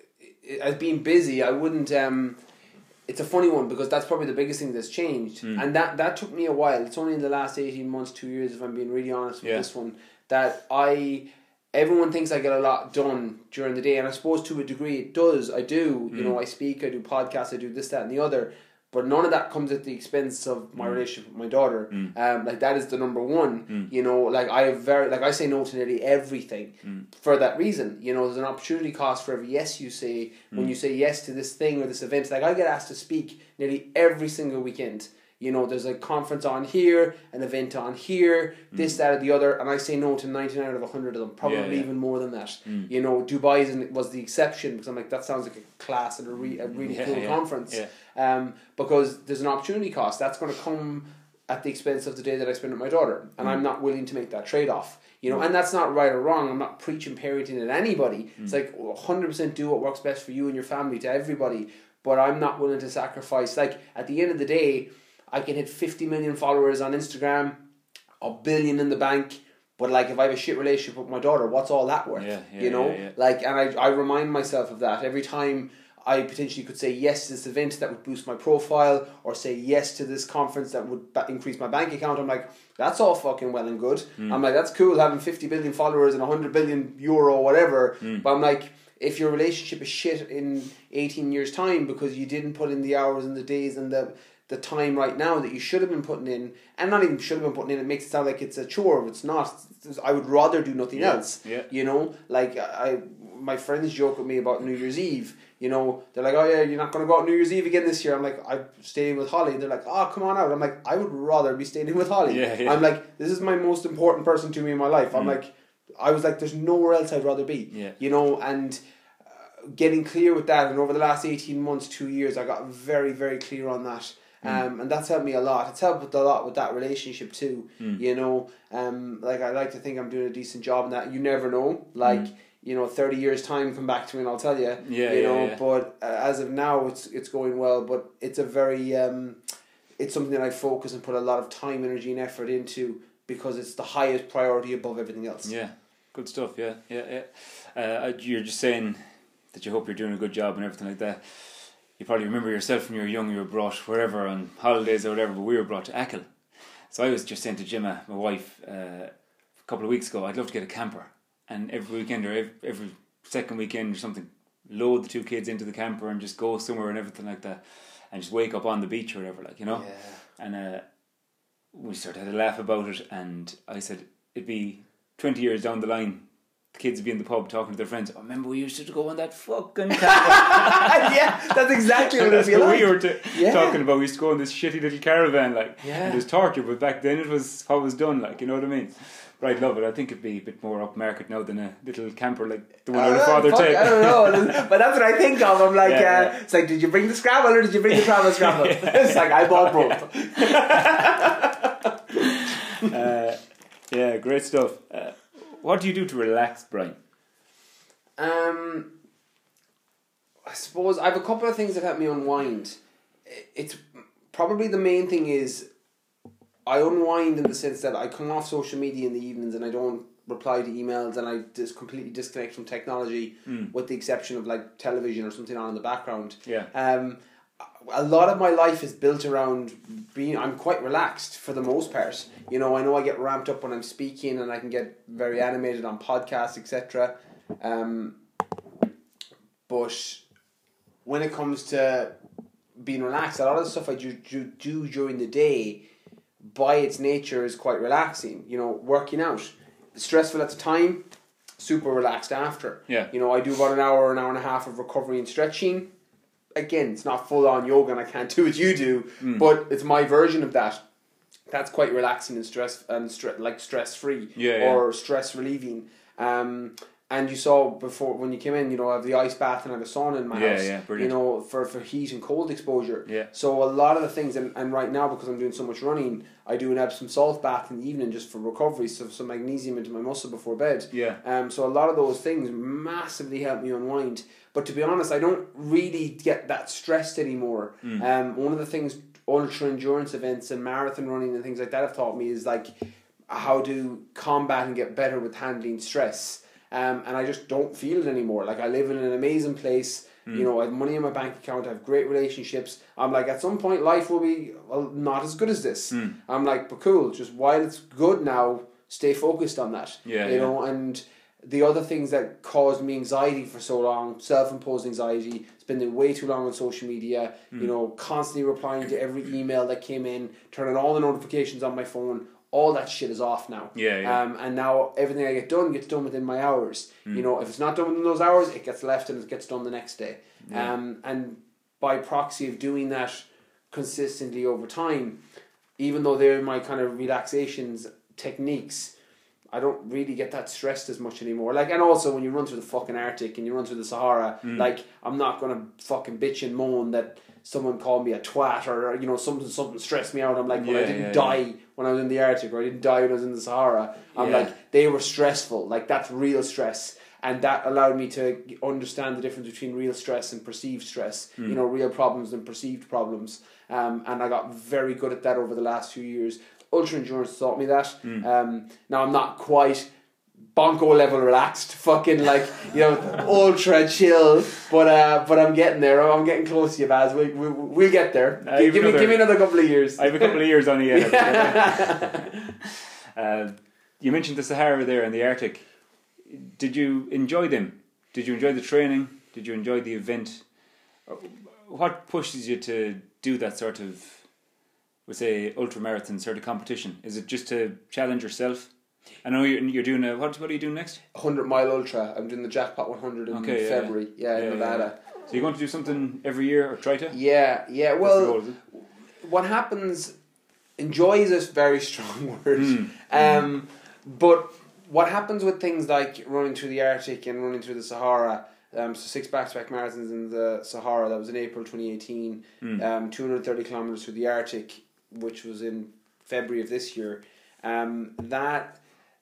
as being busy, I wouldn't. Um, it's a funny one because that's probably the biggest thing that's changed, mm. and that that took me a while. It's only in the last eighteen months, two years, if I'm being really honest with yeah. this one, that I. Everyone thinks I get a lot done during the day, and I suppose to a degree it does. I do. You mm. know, I speak, I do podcasts, I do this, that, and the other. But none of that comes at the expense of my mm. relationship with my daughter. Mm. Um, like, that is the number one. Mm. You know, like I have very, like I say no to nearly everything mm. for that reason. You know, there's an opportunity cost for every yes you say when you say yes to this thing or this event. Like, I get asked to speak nearly every single weekend. You know, there's a conference on here, an event on here, this, mm. that, or the other, and I say no to ninety-nine out of one hundred of them, probably yeah, yeah. even more than that. Mm. You know, Dubai was the exception, because I'm like, that sounds like a class and a, re- a really yeah, cool yeah, conference. Yeah. Um, because there's an opportunity cost. That's going to come at the expense of the day that I spend with my daughter, and mm. I'm not willing to make that trade-off. You know, mm. and that's not right or wrong. I'm not preaching parenting at anybody. Mm. It's like one hundred percent do what works best for you and your family, to everybody, but I'm not willing to sacrifice. Like, at the end of the day, I can hit fifty million followers on Instagram, a billion in the bank, but, like, if I have a shit relationship with my daughter, what's all that worth? Yeah, yeah, you know? Yeah, yeah. Like, and I, I remind myself of that every time I potentially could say yes to this event that would boost my profile, or say yes to this conference that would ba- increase my bank account. I'm like, that's all fucking well and good. Mm. I'm like, that's cool having fifty billion followers and one hundred billion euro or whatever. Mm. But I'm like, if your relationship is shit in eighteen years' time because you didn't put in the hours and the days and the the time right now that you should have been putting in, and not even should have been putting in, it makes it sound like it's a chore. It's not. I would rather do nothing yeah. else. Yeah. You know, like I, my friends joke with me about New Year's Eve. You know, they're like, oh yeah, you're not going to go out New Year's Eve again this year. I'm like, I'm staying with Holly. They're like, oh, come on out. I'm like, I would rather be staying with Holly. Yeah, yeah. I'm like, this is my most important person to me in my life. I'm mm. like, I was like, there's nowhere else I'd rather be. Yeah. You know, and uh, getting clear with that, and over the last eighteen months, two years, I got very, very clear on that. Mm. Um, and that's helped me a lot. It's helped with a lot with that relationship too. Mm. You know, um, like I like to think I'm doing a decent job in that. You never know. Like, mm. you know, thirty years time, come back to me and I'll tell you. Yeah, you yeah, know, yeah. but uh, as of now, it's it's going well. But it's a very, um, it's something that I focus and put a lot of time, energy, and effort into because it's the highest priority above everything else. Yeah, good stuff. Yeah, yeah, yeah. Uh, you're just saying that you hope you're doing a good job and everything like that. You probably remember yourself when you were young, you were brought wherever on holidays or whatever, but we were brought to Achill. So I was just saying to Gemma, my wife, uh, a couple of weeks ago, I'd love to get a camper. And every weekend or every, every second weekend or something, load the two kids into the camper and just go somewhere and everything like that. And just wake up on the beach or whatever, like, you know. Yeah. And uh, we sort of had a laugh about it. And I said, it'd be twenty years down the line, the kids would be in the pub talking to their friends. Oh, remember we used to go on that fucking camper. Yeah, that's exactly what that's it'd be what like. we were t- yeah. talking about. We used to go on this shitty little caravan, like, yeah. and it was torture, but back then it was how it was done, like, you know what I mean? But I'd love it. I think it'd be a bit more upmarket now than a little camper like the one our father fuck, take. I don't know, but that's what I think of. I'm like, yeah, uh, yeah. It's like, did you bring the Scrabble or did you bring the travel Scrabble? Yeah. It's like, I bought both. uh, yeah, great stuff. Uh, what do you do to relax, Brian? Um, I suppose I have a couple of things that help me unwind. It's probably the main thing is I unwind in the sense that I come off social media in the evenings and I don't reply to emails and I just completely disconnect from technology, mm. with the exception of like television or something on in the background. Yeah. Um, a lot of my life is built around being. I'm quite relaxed for the most part. You know, I know I get ramped up when I'm speaking and I can get very animated on podcasts, et cetera. Um, but when it comes to being relaxed, a lot of the stuff I do, do, do during the day, by its nature, is quite relaxing. You know, working out, stressful at the time, super relaxed after. Yeah. You know, I do about an hour, an hour and a half of recovery and stretching. Again, it's not full on yoga and I can't do what you do, mm. but it's my version of that. That's quite relaxing and stress and stre- like stress free, yeah, yeah. or stress relieving. Um, and you saw before when you came in, you know, I have the ice bath and I have a sauna in my yeah, house. Yeah, brilliant. You know, for, for heat and cold exposure. Yeah. So a lot of the things, and, and right now because I'm doing so much running, I do an Epsom salt bath in the evening just for recovery, so some magnesium into my muscle before bed. Yeah. Um. So a lot of those things massively help me unwind. But to be honest, I don't really get that stressed anymore. Mm. Um. One of the things ultra endurance events and marathon running and things like that have taught me is like how to combat and get better with handling stress. Um, and I just don't feel it anymore. Like I live in an amazing place. Mm. You know, I have money in my bank account. I have great relationships. I'm like, at some point, life will be well, not as good as this. Mm. I'm like, but cool. Just while it's good now, stay focused on that. Yeah, you yeah. know, and the other things that caused me anxiety for so long, self-imposed anxiety, spending way too long on social media. Mm. You know, constantly replying to every email that came in, turning all the notifications on my phone. All that shit is off now. Yeah, yeah. Um, and now everything I get done gets done within my hours. Mm. You know, if it's not done within those hours, it gets left and it gets done the next day. Yeah. Um, and by proxy of doing that consistently over time, even though they're my kind of relaxations techniques, I don't really get that stressed as much anymore. Like, and also when you run through the fucking Arctic and you run through the Sahara, mm. like, I'm not gonna fucking bitch and moan that someone called me a twat or, you know, something something stressed me out. I'm like, well, yeah, I didn't yeah, die yeah. when I was in the Arctic, or I didn't die when I was in the Sahara. I'm yeah. like, they were stressful. Like, that's real stress. And that allowed me to understand the difference between real stress and perceived stress. Mm. You know, real problems and perceived problems. Um, and I got very good at that over the last few years. Ultra endurance taught me that. Mm. Um, now I'm not quite bonko level relaxed, fucking like, you know, ultra chill, but uh, but I'm getting there. I'm getting close to you, Baz. We we we'll get there. Uh, give, give another, me give me another couple of years. I have a couple of years on you yet. uh, you mentioned the Sahara there and the Arctic. Did you enjoy them? Did you enjoy the training? Did you enjoy the event? What pushes you to do that sort of, we say, ultramarathon sort of competition? Is it just to challenge yourself? I know you're, you're doing a, what, what are you doing next? one hundred mile ultra. I'm doing the Jackpot one hundred in okay, February. Yeah, yeah in Nevada. Yeah, yeah. So you're going to do something every year or try to? Yeah, yeah. Well, goal, what happens, enjoy is a very strong word. Mm. Um, mm. But what happens with things like running through the Arctic and running through the Sahara, um, so six back-to-back marathons in the Sahara, that was in April twenty eighteen, mm. um, two hundred thirty kilometres through the Arctic, which was in February of this year, um, that,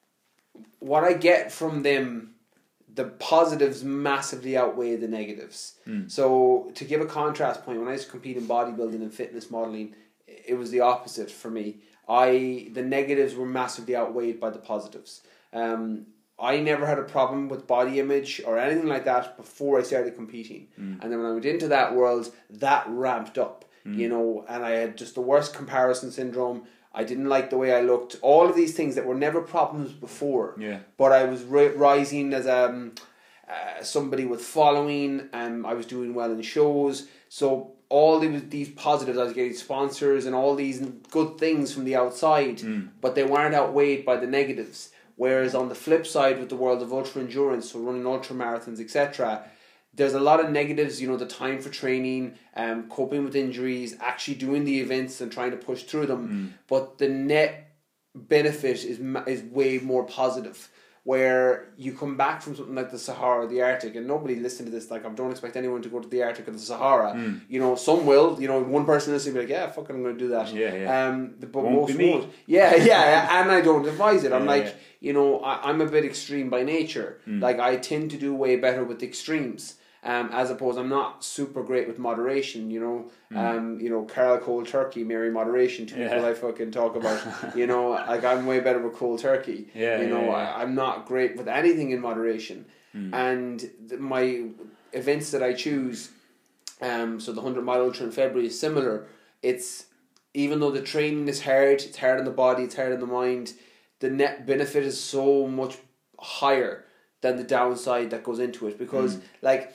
what I get from them, the positives massively outweigh the negatives. Mm. So to give a contrast point, when I used to compete in bodybuilding and fitness modelling, it was the opposite for me. I the negatives were massively outweighed by the positives. Um, I never had a problem with body image or anything like that before I started competing. Mm. And then when I went into that world, that ramped up, mm. you know, and I had just the worst comparison syndrome. I didn't like the way I looked. All of these things that were never problems before. Yeah. But I was ri- rising as um, uh, somebody with following, and I was doing well in shows. So all these, these positives, I was getting sponsors and all these good things from the outside, mm. but they weren't outweighed by the negatives. Whereas on the flip side with the world of ultra endurance, so running ultra marathons, et cetera, there's a lot of negatives, you know, the time for training, um, coping with injuries, actually doing the events and trying to push through them. Mm. But the net benefit is is way more positive. Where you come back from something like the Sahara or the Arctic, and nobody listen to this, like, I don't expect anyone to go to the Arctic or the Sahara. Mm. You know, some will, you know, one person listening will be like, yeah, fucking I'm going to do that. Yeah, yeah. Um, but won't most won't. Yeah, yeah, and I don't advise it. I'm yeah, like, yeah. you know, I, I'm a bit extreme by nature. Mm. Like, I tend to do way better with extremes. Um, as opposed, I'm not super great with moderation, you know. Mm. Um, you know, Carl cold turkey, Mary moderation. Two yeah. people I fucking talk about. You know, like I'm way better with cold turkey. Yeah, you know, yeah, yeah. I, I'm not great with anything in moderation. Mm. And th- my events that I choose, um, so the hundred mile ultra in February is similar. It's even though the training is hard, it's hard on the body, it's hard on the mind. The net benefit is so much higher than the downside that goes into it, because mm. like.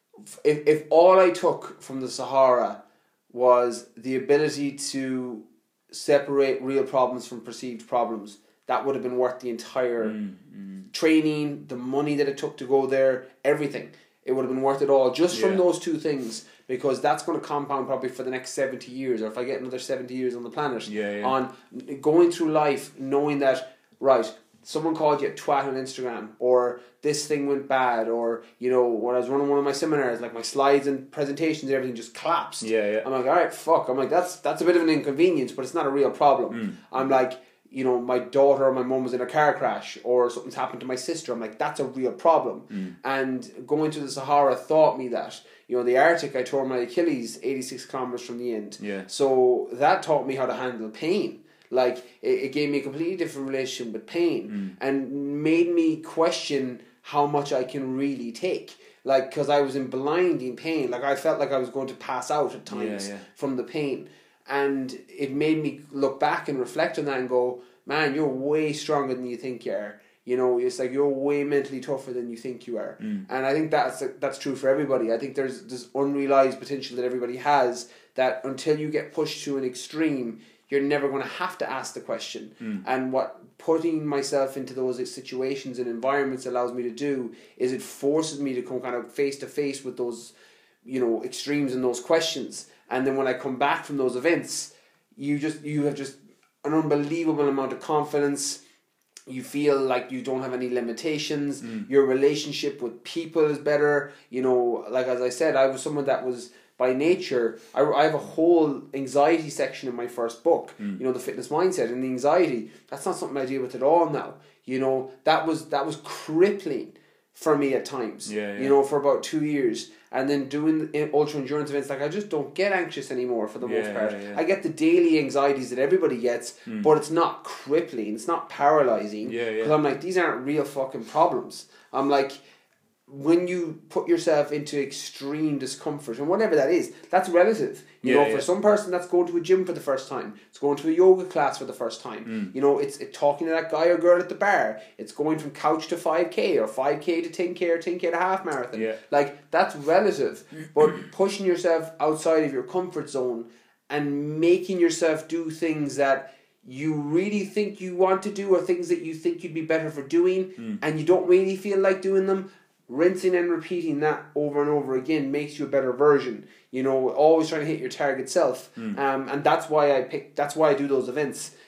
If if all I took from the Sahara was the ability to separate real problems from perceived problems, that would have been worth the entire mm, mm. training, the money that it took to go there, everything. It would have been worth it all just yeah. from those two things, because that's going to compound probably for the next seventy years, or if I get another seventy years on the planet, yeah, yeah. on going through life knowing that, right, someone called you a twat on Instagram, or this thing went bad, or, you know, when I was running one of my seminars, like my slides and presentations, everything just collapsed. Yeah, yeah. I'm like, all right, fuck. I'm like, that's that's a bit of an inconvenience, but it's not a real problem. Mm. I'm like, you know, my daughter or my mum was in a car crash, or something's happened to my sister. I'm like, that's a real problem. Mm. And going to the Sahara taught me that. You know, the Arctic, I tore my Achilles eighty-six kilometers from the end. Yeah. So that taught me how to handle pain. Like, it, it gave me a completely different relationship with pain, mm. and made me question how much I can really take. Like, because I was in blinding pain. Like, I felt like I was going to pass out at times yeah, yeah. from the pain. And it made me look back and reflect on that and go, man, you're way stronger than you think you are. You know, it's like you're way mentally tougher than you think you are. Mm. And I think that's that's true for everybody. I think there's this unrealized potential that everybody has, that until you get pushed to an extreme, you're never going to have to ask the question. Mm. And what putting myself into those situations and environments allows me to do is it forces me to come kind of face to face with those, you know, extremes and those questions. And then when I come back from those events, you just you have just an unbelievable amount of confidence. You feel like you don't have any limitations. Mm. Your relationship with people is better. You know, like as I said, I was someone that was, by nature, I, I have a whole anxiety section in my first book, mm. you know, the fitness mindset and the anxiety. That's not something I deal with at all now. You know, that was that was crippling for me at times, yeah, yeah. you know, for about two years. And then doing ultra endurance events, like I just don't get anxious anymore for the yeah, most part. Yeah, yeah. I get the daily anxieties that everybody gets, mm. but it's not crippling, it's not paralyzing. Yeah, yeah. Because I'm like, these aren't real fucking problems. I'm like, when you put yourself into extreme discomfort, and whatever that is, that's relative. You yeah, know, for yeah. some person, that's going to a gym for the first time. It's going to a yoga class for the first time. Mm. You know, it's it talking to that guy or girl at the bar. It's going from couch to five K, or five K to ten K, or ten K to half marathon. Yeah. Like, that's relative. But pushing yourself outside of your comfort zone and making yourself do things that you really think you want to do, or things that you think you'd be better for doing, mm. and you don't really feel like doing them, rinsing and repeating that over and over again makes you a better version. You know, always trying to hit your target self. Mm. Um, and that's why I pick. That's why I do those events.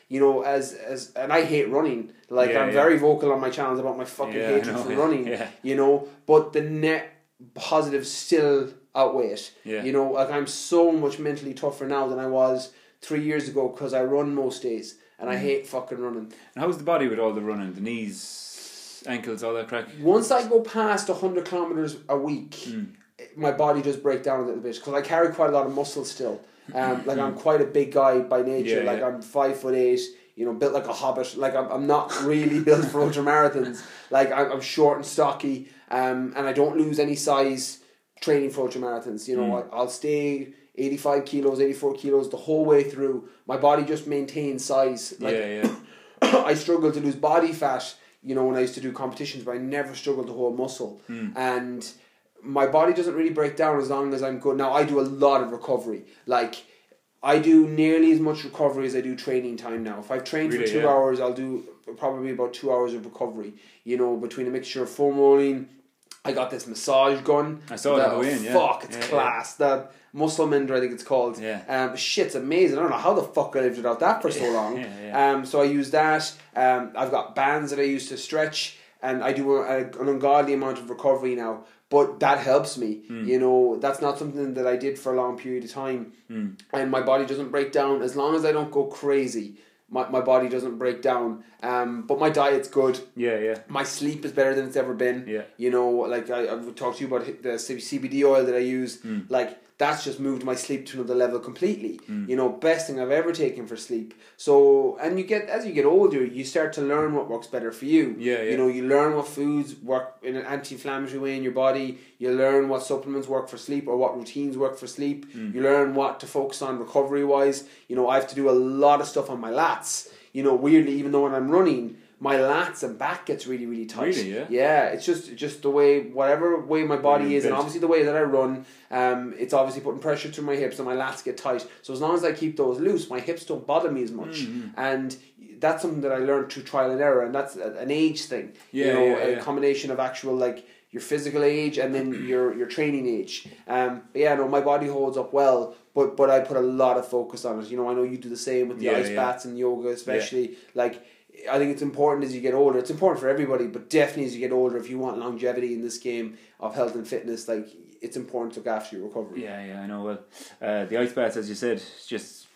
you know, as as and I hate running. Like Yeah, I'm yeah. very vocal on my channels about my fucking Yeah, I hatred know, for yeah, running. yeah. You know, but the net positives still outweigh it. Yeah. You know, like I'm so much mentally tougher now than I was three years ago because I run most days and I hate fucking running. And how's the body with all the running? The knees, ankles, all that crack? Once I go past one hundred kilometers a week, Mm. my body does break down a little bit because I carry quite a lot of muscle still. Um, like I'm quite a big guy by nature. Yeah, like yeah. I'm five foot eight. You know, built like a hobbit. Like I'm, I'm not really built for ultra marathons. Like I'm, I'm short and stocky. Um, and I don't lose any size training for ultra marathons. You know, Mm. I, I'll stay eighty-five kilos, eighty-four kilos the whole way through. My body just maintains size. Like, yeah, yeah. I struggle to lose body fat, you know, when I used to do competitions, but I never struggled to hold muscle. Mm. And my body doesn't really break down as long as I'm good. Now, I do a lot of recovery. Like, I do nearly as much recovery as I do training time now. If I've trained Really, for two yeah. hours, I'll do probably about two hours of recovery, you know, between a mixture of foam rolling. I got this massage gun. I saw that go in, yeah. Fuck, it's Yeah, yeah. class. The Muscle Mender, I think it's called. Yeah. Um, shit's amazing. I don't know how the fuck I lived without that for so long. Yeah, yeah. Um, so I use that. Um, I've got bands that I use to stretch, and I do a, a, an ungodly amount of recovery now. But that helps me. Mm. You know, that's not something that I did for a long period of time. Mm. And my body doesn't break down as long as I don't go crazy. My my body doesn't break down. Um, but my diet's good. Yeah, yeah. My sleep is better than it's ever been. Yeah. You know, like I, I've talked to you about the C B D oil that I use. Mm. Like, that's just moved my sleep to another level completely. Mm. You know, best thing I've ever taken for sleep. So, and you get, as you get older, you start to learn what works better for you. Yeah, yeah. You know, you learn what foods work in an anti-inflammatory way in your body. You learn what supplements work for sleep or what routines work for sleep. Mm. You learn what to focus on recovery-wise. You know, I have to do a lot of stuff on my lats. You know, weirdly, even though when I'm running, my lats and back gets really, really tight. Really, yeah? Yeah, it's just just the way, whatever way my body Really is, and built. obviously the way that I run, um, it's obviously putting pressure through my hips and my lats get tight. So as long as I keep those loose, my hips don't bother me as much. Mm-hmm. And that's something that I learned through trial and error, and that's a- an age thing. Yeah, you know, yeah, a yeah. combination of actual, like, your physical age and then your your training age. Um, but yeah, no, my body holds up well, but but I put a lot of focus on it. You know, I know you do the same with the Yeah, ice yeah. baths and yoga, especially. Like, I think it's important as you get older. It's important for everybody, but definitely as you get older, if you want longevity in this game of health and fitness, like, it's important to look after your recovery. Yeah, yeah, I know. Well, uh, the ice baths, as you said, it's just,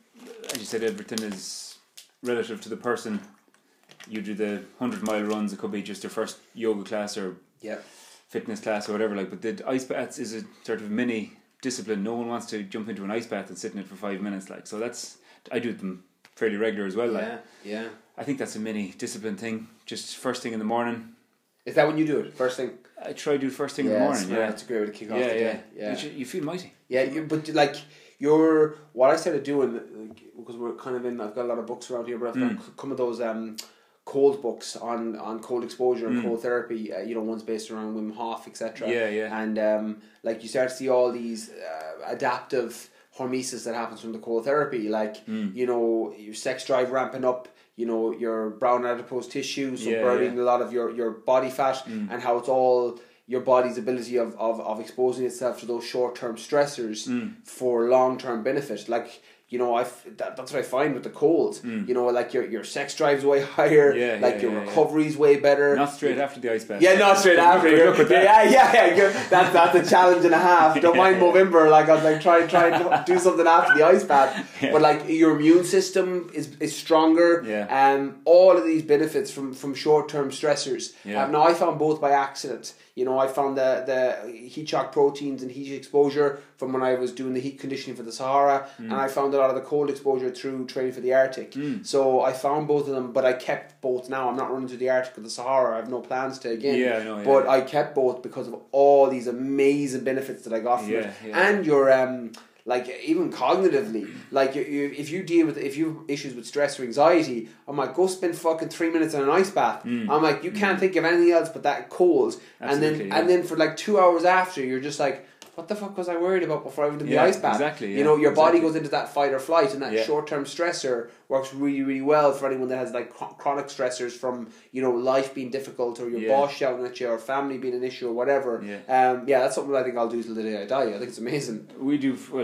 as you said, everything is relative to the person. You do the hundred mile runs, it could be just your first yoga class or Yeah. fitness class or whatever. Like, but the ice baths is a sort of mini discipline. No one wants to jump into an ice bath and sit in it for five minutes. Like, so that's, I do them fairly regular as well. Like, Yeah, yeah. I think that's a mini discipline thing. Just first thing in the morning. Is that when you do it? First thing? I try to do first thing yeah, in the morning. smart. Yeah, It's a great way to kick off yeah, the yeah. day. Yeah. You, you feel mighty. Yeah, you, but like you're what I started doing, like, because we're kind of in. I've got a lot of books around here, but I've Mm. got some of those um, cold books on, on cold exposure and Mm. cold therapy. Uh, you know, one's based around Wim Hof, et cetera. Yeah, yeah. And um, like you start to see all these uh, adaptive hormesis that happens from the cold therapy, like Mm. you know your sex drive ramping up. You know, your brown adipose tissue, so Yeah, burning yeah. a lot of your, your body fat, Mm. and how it's all your body's ability of, of, of exposing itself to those short term stressors Mm. for long term benefit. Like, you know, I that, that's what I find with the cold. Mm. You know, like your your sex drive's way higher. Yeah, like yeah, your yeah, yeah. recovery's way better. Not straight after the ice bath. Yeah, not straight after. Good luck with that. Yeah, yeah, yeah. Good. That's that's a challenge and a half. Don't mind Movember. Like I was like try try and do something after the ice bath. Yeah. But like your immune system is is stronger. Yeah. Um, all of these benefits from from short term stressors. Yeah. Um, now I found both by accident. You know, I found the the heat shock proteins and heat exposure from when I was doing the heat conditioning for the Sahara, Mm. and I found a lot of the cold exposure through training for the Arctic. Mm. So I found both of them, but I kept both. Now I'm not running through the Arctic or the Sahara. I have no plans to again. Yeah, I know, yeah. But I kept both because of all these amazing benefits that I got from Yeah, it, yeah. and your um. Like even cognitively, like you, you, if you deal with if you have issues with stress or anxiety, I'm like, go spend fucking three minutes in an ice bath. Mm. I'm like, you can't think of anything else but that cold. And Absolutely, then yeah. and then for like two hours after, you're just like, what the fuck was I worried about before I went in the Yeah, ice bath? exactly, You yeah, know, your body exactly. goes into that fight or flight, and that Yeah. short term stressor works really really well for anyone that has like chro- chronic stressors from you know life being difficult or your Yeah. boss shouting at you or family being an issue or whatever. Yeah. Um, yeah, that's something I think I'll do till the day I die. I think it's amazing. We do, well,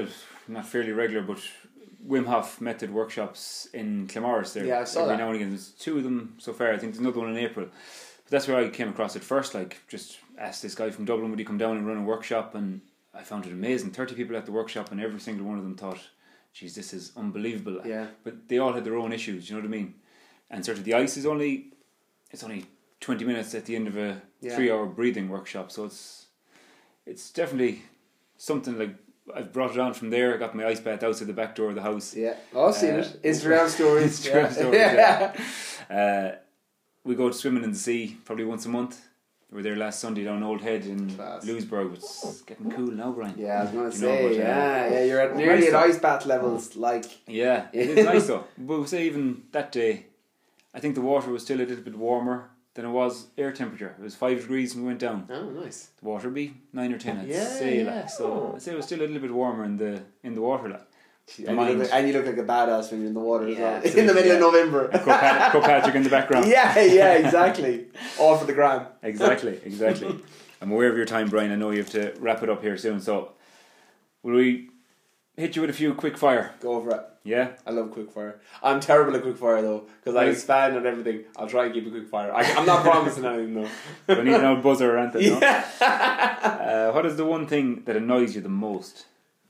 not fairly regular, but Wim Hof method workshops in Clamorris there. Yeah, I saw every that. now and again. There's two of them so far. I think there's another one in April. But that's where I came across it first. Like, just asked this guy from Dublin would he come down and run a workshop, and I found it amazing. Thirty people at the workshop, and every single one of them thought, "Geez, this is unbelievable." Yeah. But they all had their own issues. You know what I mean? And sort of the ice is only it's only twenty minutes at the end of a Yeah. three-hour breathing workshop, so it's it's definitely something like. I've brought it on from there. I got my ice bath outside the back door of the house. Yeah, oh, I've seen Uh, it. Instagram stories. Instagram yeah. stories, yeah. Uh, we go swimming in the sea probably once a month. We were there last Sunday down Old Head in Class. Lewisburg. It's getting cool now, Brian. Yeah, I was gonna You know, say, but, uh, yeah, yeah, you're at but nearly nice at though. ice bath levels, like. Yeah, it is nice though. But we say even that day, I think the water was still a little bit warmer than it was air temperature. It was five degrees when we went down. Oh, nice. The water would be nine or ten, I'd Yeah, say. yeah. Like. So Oh. I'd say it was still a little bit warmer in the in the water. Like. And you, mind. look like, and you look like a badass when you're in the water Yeah, as well. In absolutely, the middle yeah. of November. Crow Crow Patrick in the background. yeah, yeah, exactly. All for the gram. Exactly, exactly. I'm aware of your time, Brian. I know you have to wrap it up here soon. So, will we hit you with a few quick fire? Go for it. Yeah? I love quickfire. I'm terrible at quickfire though, because I Right. expand on everything. I'll try and keep it quickfire. I, I'm not promising anything though. Don't need an old buzzer or anything, no? Yeah. Uh, what is the one thing that annoys you the most?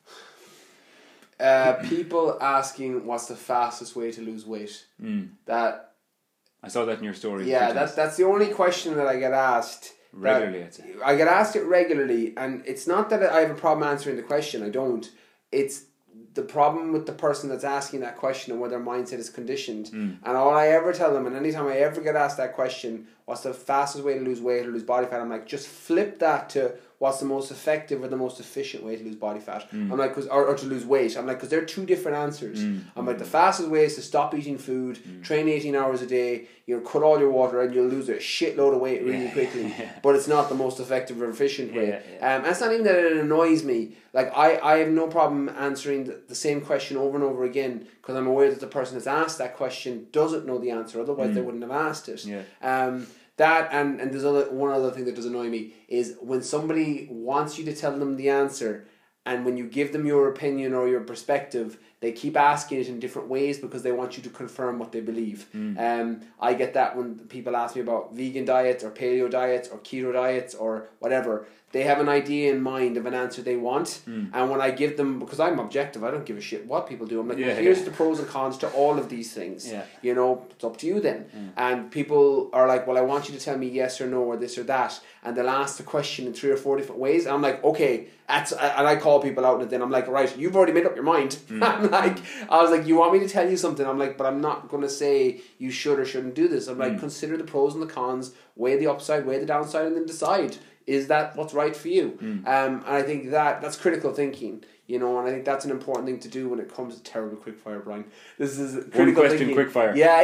Uh, people asking what's the fastest way to lose weight. Mm. That I saw that in your story. yeah, that's that's the only question that I get asked. that- Regularly, I'd say. I get asked it regularly, and it's not that I have a problem answering the question. I don't. It's the problem with the person that's asking that question and where their mindset is conditioned. Mm. And all I ever tell them, and anytime I ever get asked that question, what's the fastest way to lose weight or lose body fat? I'm like, just flip that to what's the most effective or the most efficient way to lose body fat. Mm. I'm like, cause, or, or to lose weight. I'm like, because they're two different answers. Mm. I'm like, the fastest way is to stop eating food, Mm. train eighteen hours a day, you know, cut all your water, and you'll lose a shitload of weight really Yeah. quickly. Yeah. But it's not the most effective or efficient way. Yeah, yeah. Um, and it's not even that it annoys me. Like, I, I have no problem answering the, the same question over and over again, because I'm aware that the person that's asked that question doesn't know the answer. Otherwise, Mm. they wouldn't have asked it. Yeah. Um, that and, and there's other one other thing that does annoy me is when somebody wants you to tell them the answer, and when you give them your opinion or your perspective, they keep asking it in different ways because they want you to confirm what they believe. Mm. Um, I get that when people ask me about vegan diets or paleo diets or keto diets or whatever. They have an idea in mind of an answer they want, Mm. and when I give them, because I'm objective, I don't give a shit what people do. I'm like, Yeah, well, here's yeah. the pros and cons to all of these things. Yeah. You know, it's up to you then. Mm. And people are like, well, I want you to tell me yes or no or this or that, and they'll ask the question in three or four different ways. And I'm like, okay, that's, and I call people out, and then I'm like, right, you've already made up your mind. Mm. I'm like, I was like, you want me to tell you something? I'm like, but I'm not going to say you should or shouldn't do this. I'm like, Mm. consider the pros and the cons, weigh the upside, weigh the downside, and then decide. Is that what's right for you? Mm. Um, and I think that that's critical thinking, you know, and I think that's an important thing to do when it comes to terrible quickfire, Brian. This is critical One question, thinking. quickfire. Yeah,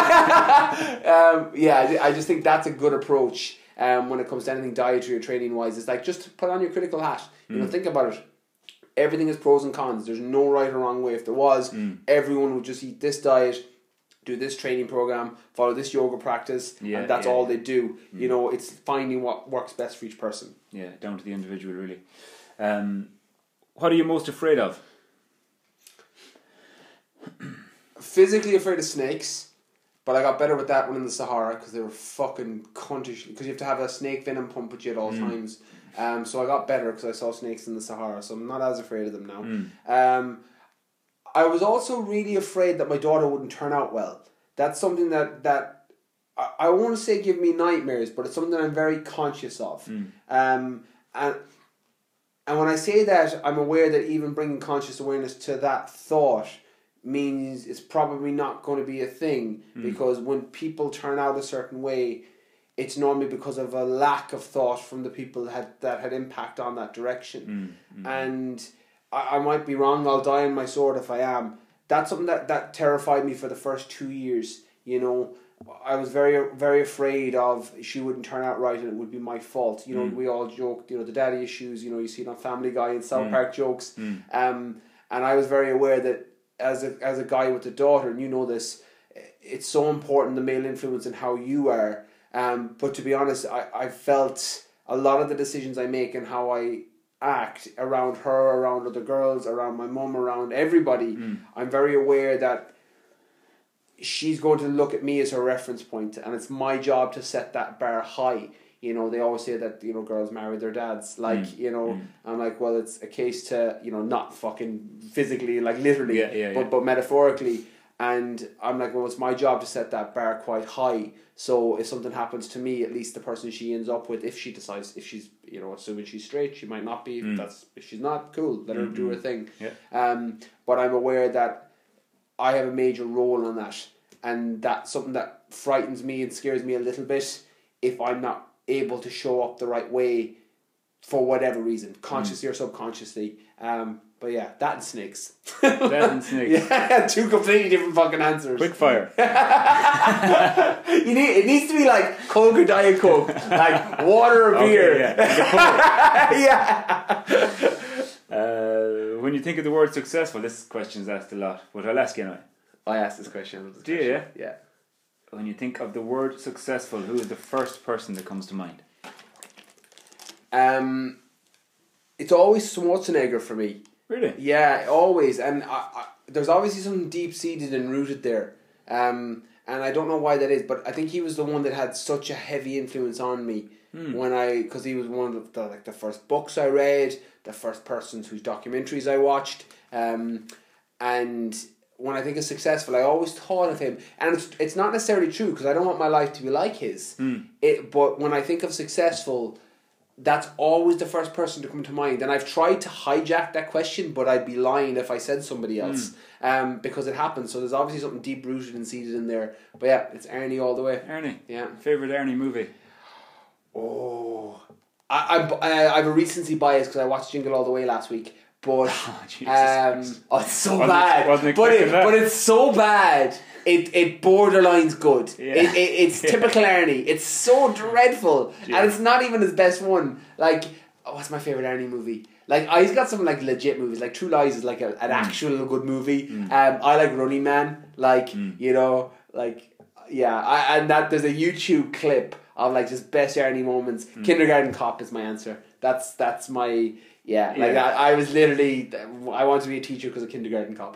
yeah. um, yeah, I ju- I just think that's a good approach um, when it comes to anything dietary or training wise. It's like, just put on your critical hat. You know, Mm. think about it. Everything is pros and cons. There's no right or wrong way. If there was, Mm. everyone would just eat this diet, do this training program, follow this yoga practice, Yeah, and that's yeah, all yeah. they do. Mm. You know, it's finding what works best for each person. Yeah, down to the individual, really. Um, what are you most afraid of? Physically afraid of snakes, but I got better with that one in the Sahara because they were fucking cuntish. Because you have to have a snake venom pump at you at all Mm. times. Um, so I got better because I saw snakes in the Sahara, so I'm not as afraid of them now. Mm. Um, I was also really afraid that my daughter wouldn't turn out well. That's something that that I, I won't say give me nightmares, but it's something I'm very conscious of. Mm. Um, and and when I say that, I'm aware that even bringing conscious awareness to that thought means it's probably not going to be a thing, Mm. because when people turn out a certain way, it's normally because of a lack of thought from the people that had, that had impact on that direction. Mm. Mm. And I, I might be wrong, I'll die on my sword if I am. That's something that, that terrified me for the first two years. You know, I was very, very afraid of she wouldn't turn out right and it would be my fault. You know, Mm. we all joked, you know, the daddy issues, you know, you see it on Family Guy and South Mm. Park jokes. Mm. Um, and I was very aware that as a, as a guy with a daughter, and you know this, it's so important, the male influence and how you are. Um, but to be honest, I, I felt a lot of the decisions I make and how I act around her, around other girls, around my mum, around everybody, Mm. I'm very aware that she's going to look at me as her reference point, and it's my job to set that bar high. You know, they always say that, you know, girls marry their dads. Like, Mm. you know, Mm. I'm like, well, it's a case to, you know, not fucking physically, like literally, Yeah, yeah, but yeah. but metaphorically. And I'm like, well, it's my job to set that bar quite high. So if something happens to me, at least the person she ends up with, if she decides, if she's, you know, assuming she's straight, she might not be. Mm. If that's if she's not, cool, let her Mm, do her mm. thing. Yeah. Um, but I'm aware that I have a major role on that, and that's something that frightens me and scares me a little bit if I'm not able to show up the right way for whatever reason, consciously or subconsciously. Um, but yeah, that and snakes. That and snakes. Yeah, two completely different fucking answers. Quick fire. You need it needs to be like Coke or Diet Coke, like water or Okay, beer. yeah. Yeah. Uh, when you think of the word successful, this question is asked a lot, but I'll ask you anyway. I asked this question. Do you, yeah? Yeah. When you think of the word successful, who is the first person that comes to mind? Um, it's always Schwarzenegger for me. Really? Yeah, always. And I, I, there's obviously something deep seated and rooted there. Um, and I don't know why that is, but I think he was the one that had such a heavy influence on me Hmm. when I, because he was one of the like the first books I read, the first persons whose documentaries I watched, um, and when I think of successful, I always thought of him, and it's it's not necessarily true because I don't want my life to be like his. Hmm. It, but when I think of successful, that's always the first person to come to mind. And I've tried to hijack that question, but I'd be lying if I said somebody else. Um, because it happens. So there's obviously something deep rooted and seated in there. But yeah, it's Ernie all the way. Ernie. Yeah. Favorite Ernie movie? Oh, I I, I I have a recency bias because I watched Jingle All the Way last week. But Oh, Jesus um, Christ. oh, it's so Wasn't- bad. wasn't but expecting it, that. but it's so bad. It it borderlines good. Yeah. It, it it's Yeah. typical Ernie. It's so dreadful, Yeah. and it's not even his best one. Like, oh, what's my favorite Ernie movie? Like, oh, he's got some like legit movies. Like True Lies is like a, an actual good movie. Um, I like Running Man. Like you know, like yeah. I and that there's a YouTube clip of like just best Ernie moments. Kindergarten Cop is my answer. That's that's my. Yeah, like Yeah. I, I was literally, I wanted to be a teacher because of Kindergarten Cop.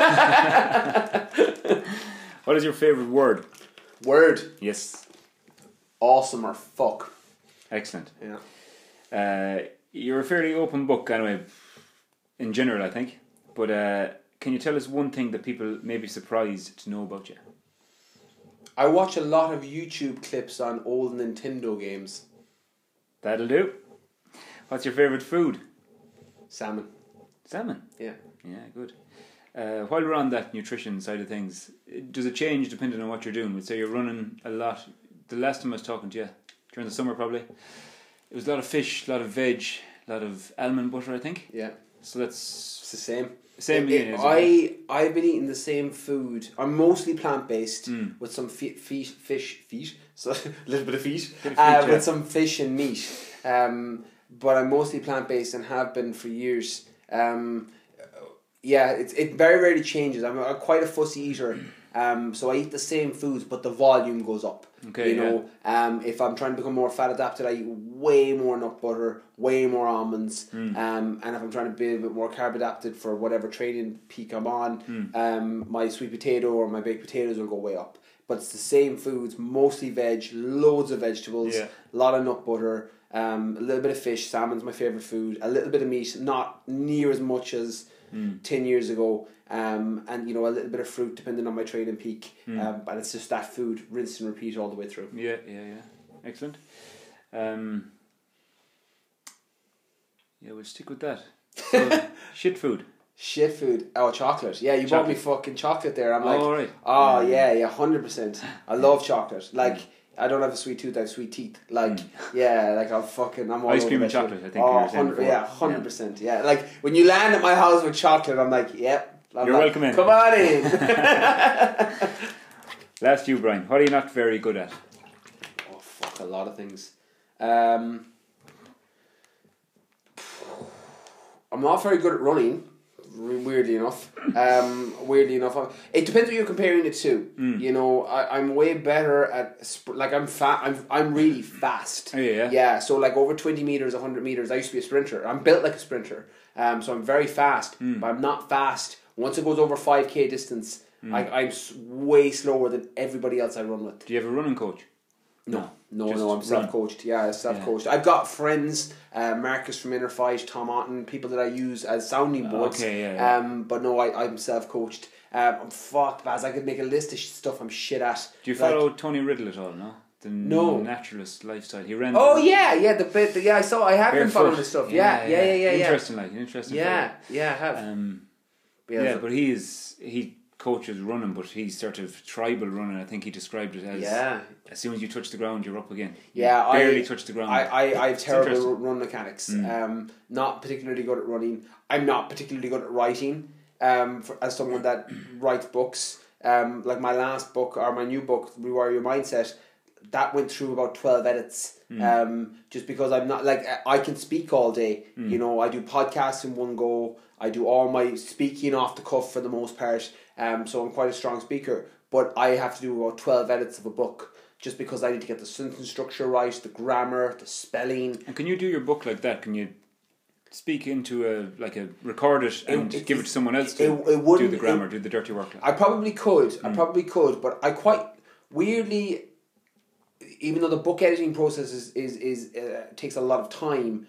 What is your favorite word? Word, Yes. awesome or fuck. Excellent. Yeah. Uh, you're a fairly open book anyway, in general, I think. But uh, can you tell us one thing that people may be surprised to know about you? I watch a lot of YouTube clips on old Nintendo games. That'll do. What's your favourite food? Salmon. Salmon. Yeah. Yeah, good. Uh, while we're on that nutrition side of things, does it change depending on what you're doing? We'd say you're running a lot. The last time I was talking to you, during the summer probably, it was a lot of fish, a lot of veg, a lot of almond butter, I think. Yeah. So that's It's the same. same It- again. it- is it? I, I've been eating the same food. I'm mostly plant-based Mm. with some fi- fish, fish, feet. So a little bit of feet. Bit of uh, feet, yeah. With some fish and meat. Um, but I'm mostly plant-based and have been for years. Um, yeah, it's it very rarely changes. I'm a, quite a fussy eater. Um, so I eat the same foods, but the volume goes up. Okay, you know, um, if I'm trying to become more fat adapted, I eat way more nut butter, way more almonds. Mm. Um, and if I'm trying to be a bit more carb adapted for whatever training peak I'm on, Mm. um, my sweet potato or my baked potatoes will go way up. But it's the same foods, mostly veg, loads of vegetables, Yeah. a lot of nut butter, um, a little bit of fish. Salmon's my favourite food. A little bit of meat, not near as much as Mm. ten years ago. Um, and you know, a little bit of fruit depending on my training peak. Mm. Um, and it's just that food, rinse and repeat all the way through. Yeah, yeah, yeah. Excellent. Um, yeah, we'll stick with that. So, shit food. Shit food. Oh, chocolate. Yeah, you bought me Chocolate. fucking chocolate there. I'm like, Oh, all right. oh yeah, yeah, hundred percent. I love chocolate. Like, I don't have a sweet tooth. I have sweet teeth. Like, yeah, like I'm fucking. I'm all Ice over cream that and shit. chocolate, I think you Oh, were saying hundred. before. Yeah, hundred percent. Yeah, like when you land at my house with chocolate, I'm like, yep. I'm You're like, welcome in. Come on in. Last you, Brian. What are you not very good at? Oh fuck, a lot of things. Um, I'm not very good at running. weirdly enough. Um, weirdly enough, it depends what you're comparing it to. Mm. You know, I, I'm way better at sp- like I'm fat. I'm I'm really fast. Oh, yeah. Yeah. So like over twenty meters, one hundred meters. I used to be a sprinter. I'm built like a sprinter. Um, so I'm very fast, mm. but I'm not fast. Once it goes over five k distance, mm. I, I'm s- way slower than everybody else I run with. Do you have a running coach? No, no, no. no I'm self-coached. Yeah, self-coached. Yeah. I've got friends, uh, Marcus from Inner Fight, Tom Otten, people that I use as sounding boards. Okay, yeah, yeah. Um, but no, I, I'm self-coached. Um, I'm fucked, Baz. I could make a list of stuff I'm shit at. Do you follow like, Tony Riddle at all? No. The no. naturalist lifestyle. He ran. Oh the, yeah, yeah. The bit. The, yeah, I saw. I have been following the stuff. Yeah, yeah, yeah, yeah. yeah interesting, yeah. like interesting. Yeah, follow. yeah, I have. Um, yeah, yeah but he is he. coaches running, but he's sort of tribal running. I think he described it as yeah. as soon as you touch the ground, you're up again. Yeah, you barely I, touch the ground. I, I, I have terrible run mechanics. Mm. Um, not particularly good at running. I'm not particularly good at writing. Um, for, as someone that writes books, um, like my last book or my new book, Rewire Your Mindset, that went through about twelve edits. Mm. Um, just because I'm not like I can speak all day. Mm. You know, I do podcasts in one go. I do all my speaking off the cuff for the most part. Um, so I'm quite a strong speaker, but I have to do about twelve edits of a book just because I need to get the sentence structure right, the grammar, the spelling. And can you do your book like that? Can you speak into a like a record it and it, it, give it to someone else to it, it do the grammar, it, do the dirty work? I probably could. Mm. I probably could, but I quite weirdly, even though the book editing process is is is uh, takes a lot of time,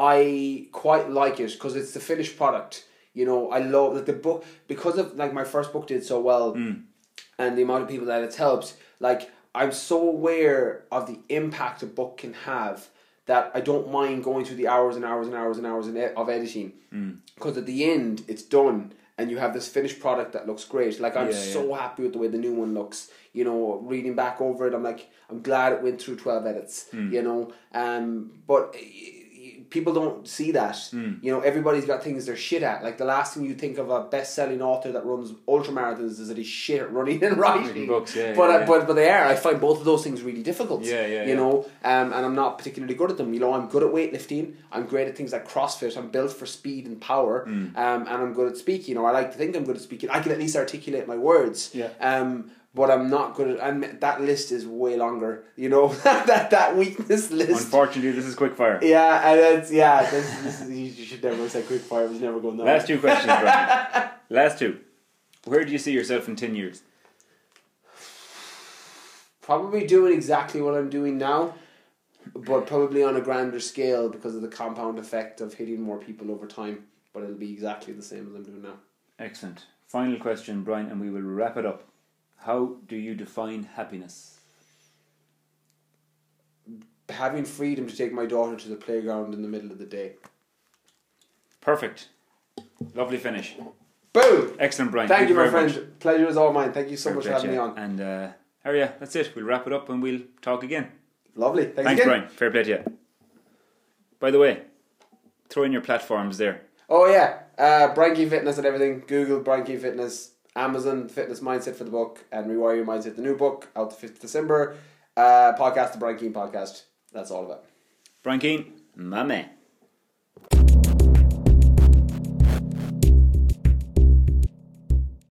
I quite like it because it's the finished product. You know, I love that the book because of like my first book did so well, mm. and the amount of people that it's helped. Like I'm so aware of the impact a book can have that I don't mind going through the hours and hours and hours and hours of editing because mm. at the end it's done and you have this finished product that looks great. Like I'm yeah, so yeah. happy with the way the new one looks. You know, reading back over it, I'm like I'm glad it went through twelve edits. Mm. You know, um, but. People don't see that. Mm. You know, everybody's got things they're shit at. Like the last thing you think of a best-selling author that runs ultramarathons is that he's shit at running and writing. Books, yeah, but yeah, I, yeah. but but they are. I find both of those things really difficult. Yeah, yeah. You yeah. know, um, and I'm not particularly good at them. You know, I'm good at weightlifting. I'm great at things like CrossFit. I'm built for speed and power. Mm. Um, and I'm good at speaking. Or I like to think I'm good at speaking. I can at least articulate my words. Yeah. Um. But I'm not good at, and that list is way longer. You know, that that weakness list. Unfortunately, this is quick fire. Yeah, and it's yeah. This, this is, you should never say quick fire. It was never going that. Last two questions, Brian. Last two. Where do you see yourself in ten years? Probably doing exactly what I'm doing now, but probably on a grander scale because of the compound effect of hitting more people over time. But it'll be exactly the same as I'm doing now. Excellent. Final question, Brian, and we will wrap it up. How do you define happiness? Having freedom to take my daughter to the playground in the middle of the day. Perfect. Lovely finish. Boom! Excellent, Brian. Thank, Thank you, my friend. Much. Pleasure is all mine. Thank you so Fair much for having yeah. me on. And uh, oh yeah, that's it. We'll wrap it up and we'll talk again. Lovely. Thanks, Thanks again. Brian. Fair play to you. By the way, throw in your platforms there. Oh yeah, uh, Brian Keane Fitness and everything. Google Brian Keane Fitness. Amazon Fitness Mindset for the book and Rewire Your Mindset, the new book, out the fifth of December. Uh, podcast, the Brian Keane Podcast. That's all of it. Brian Keane, my man.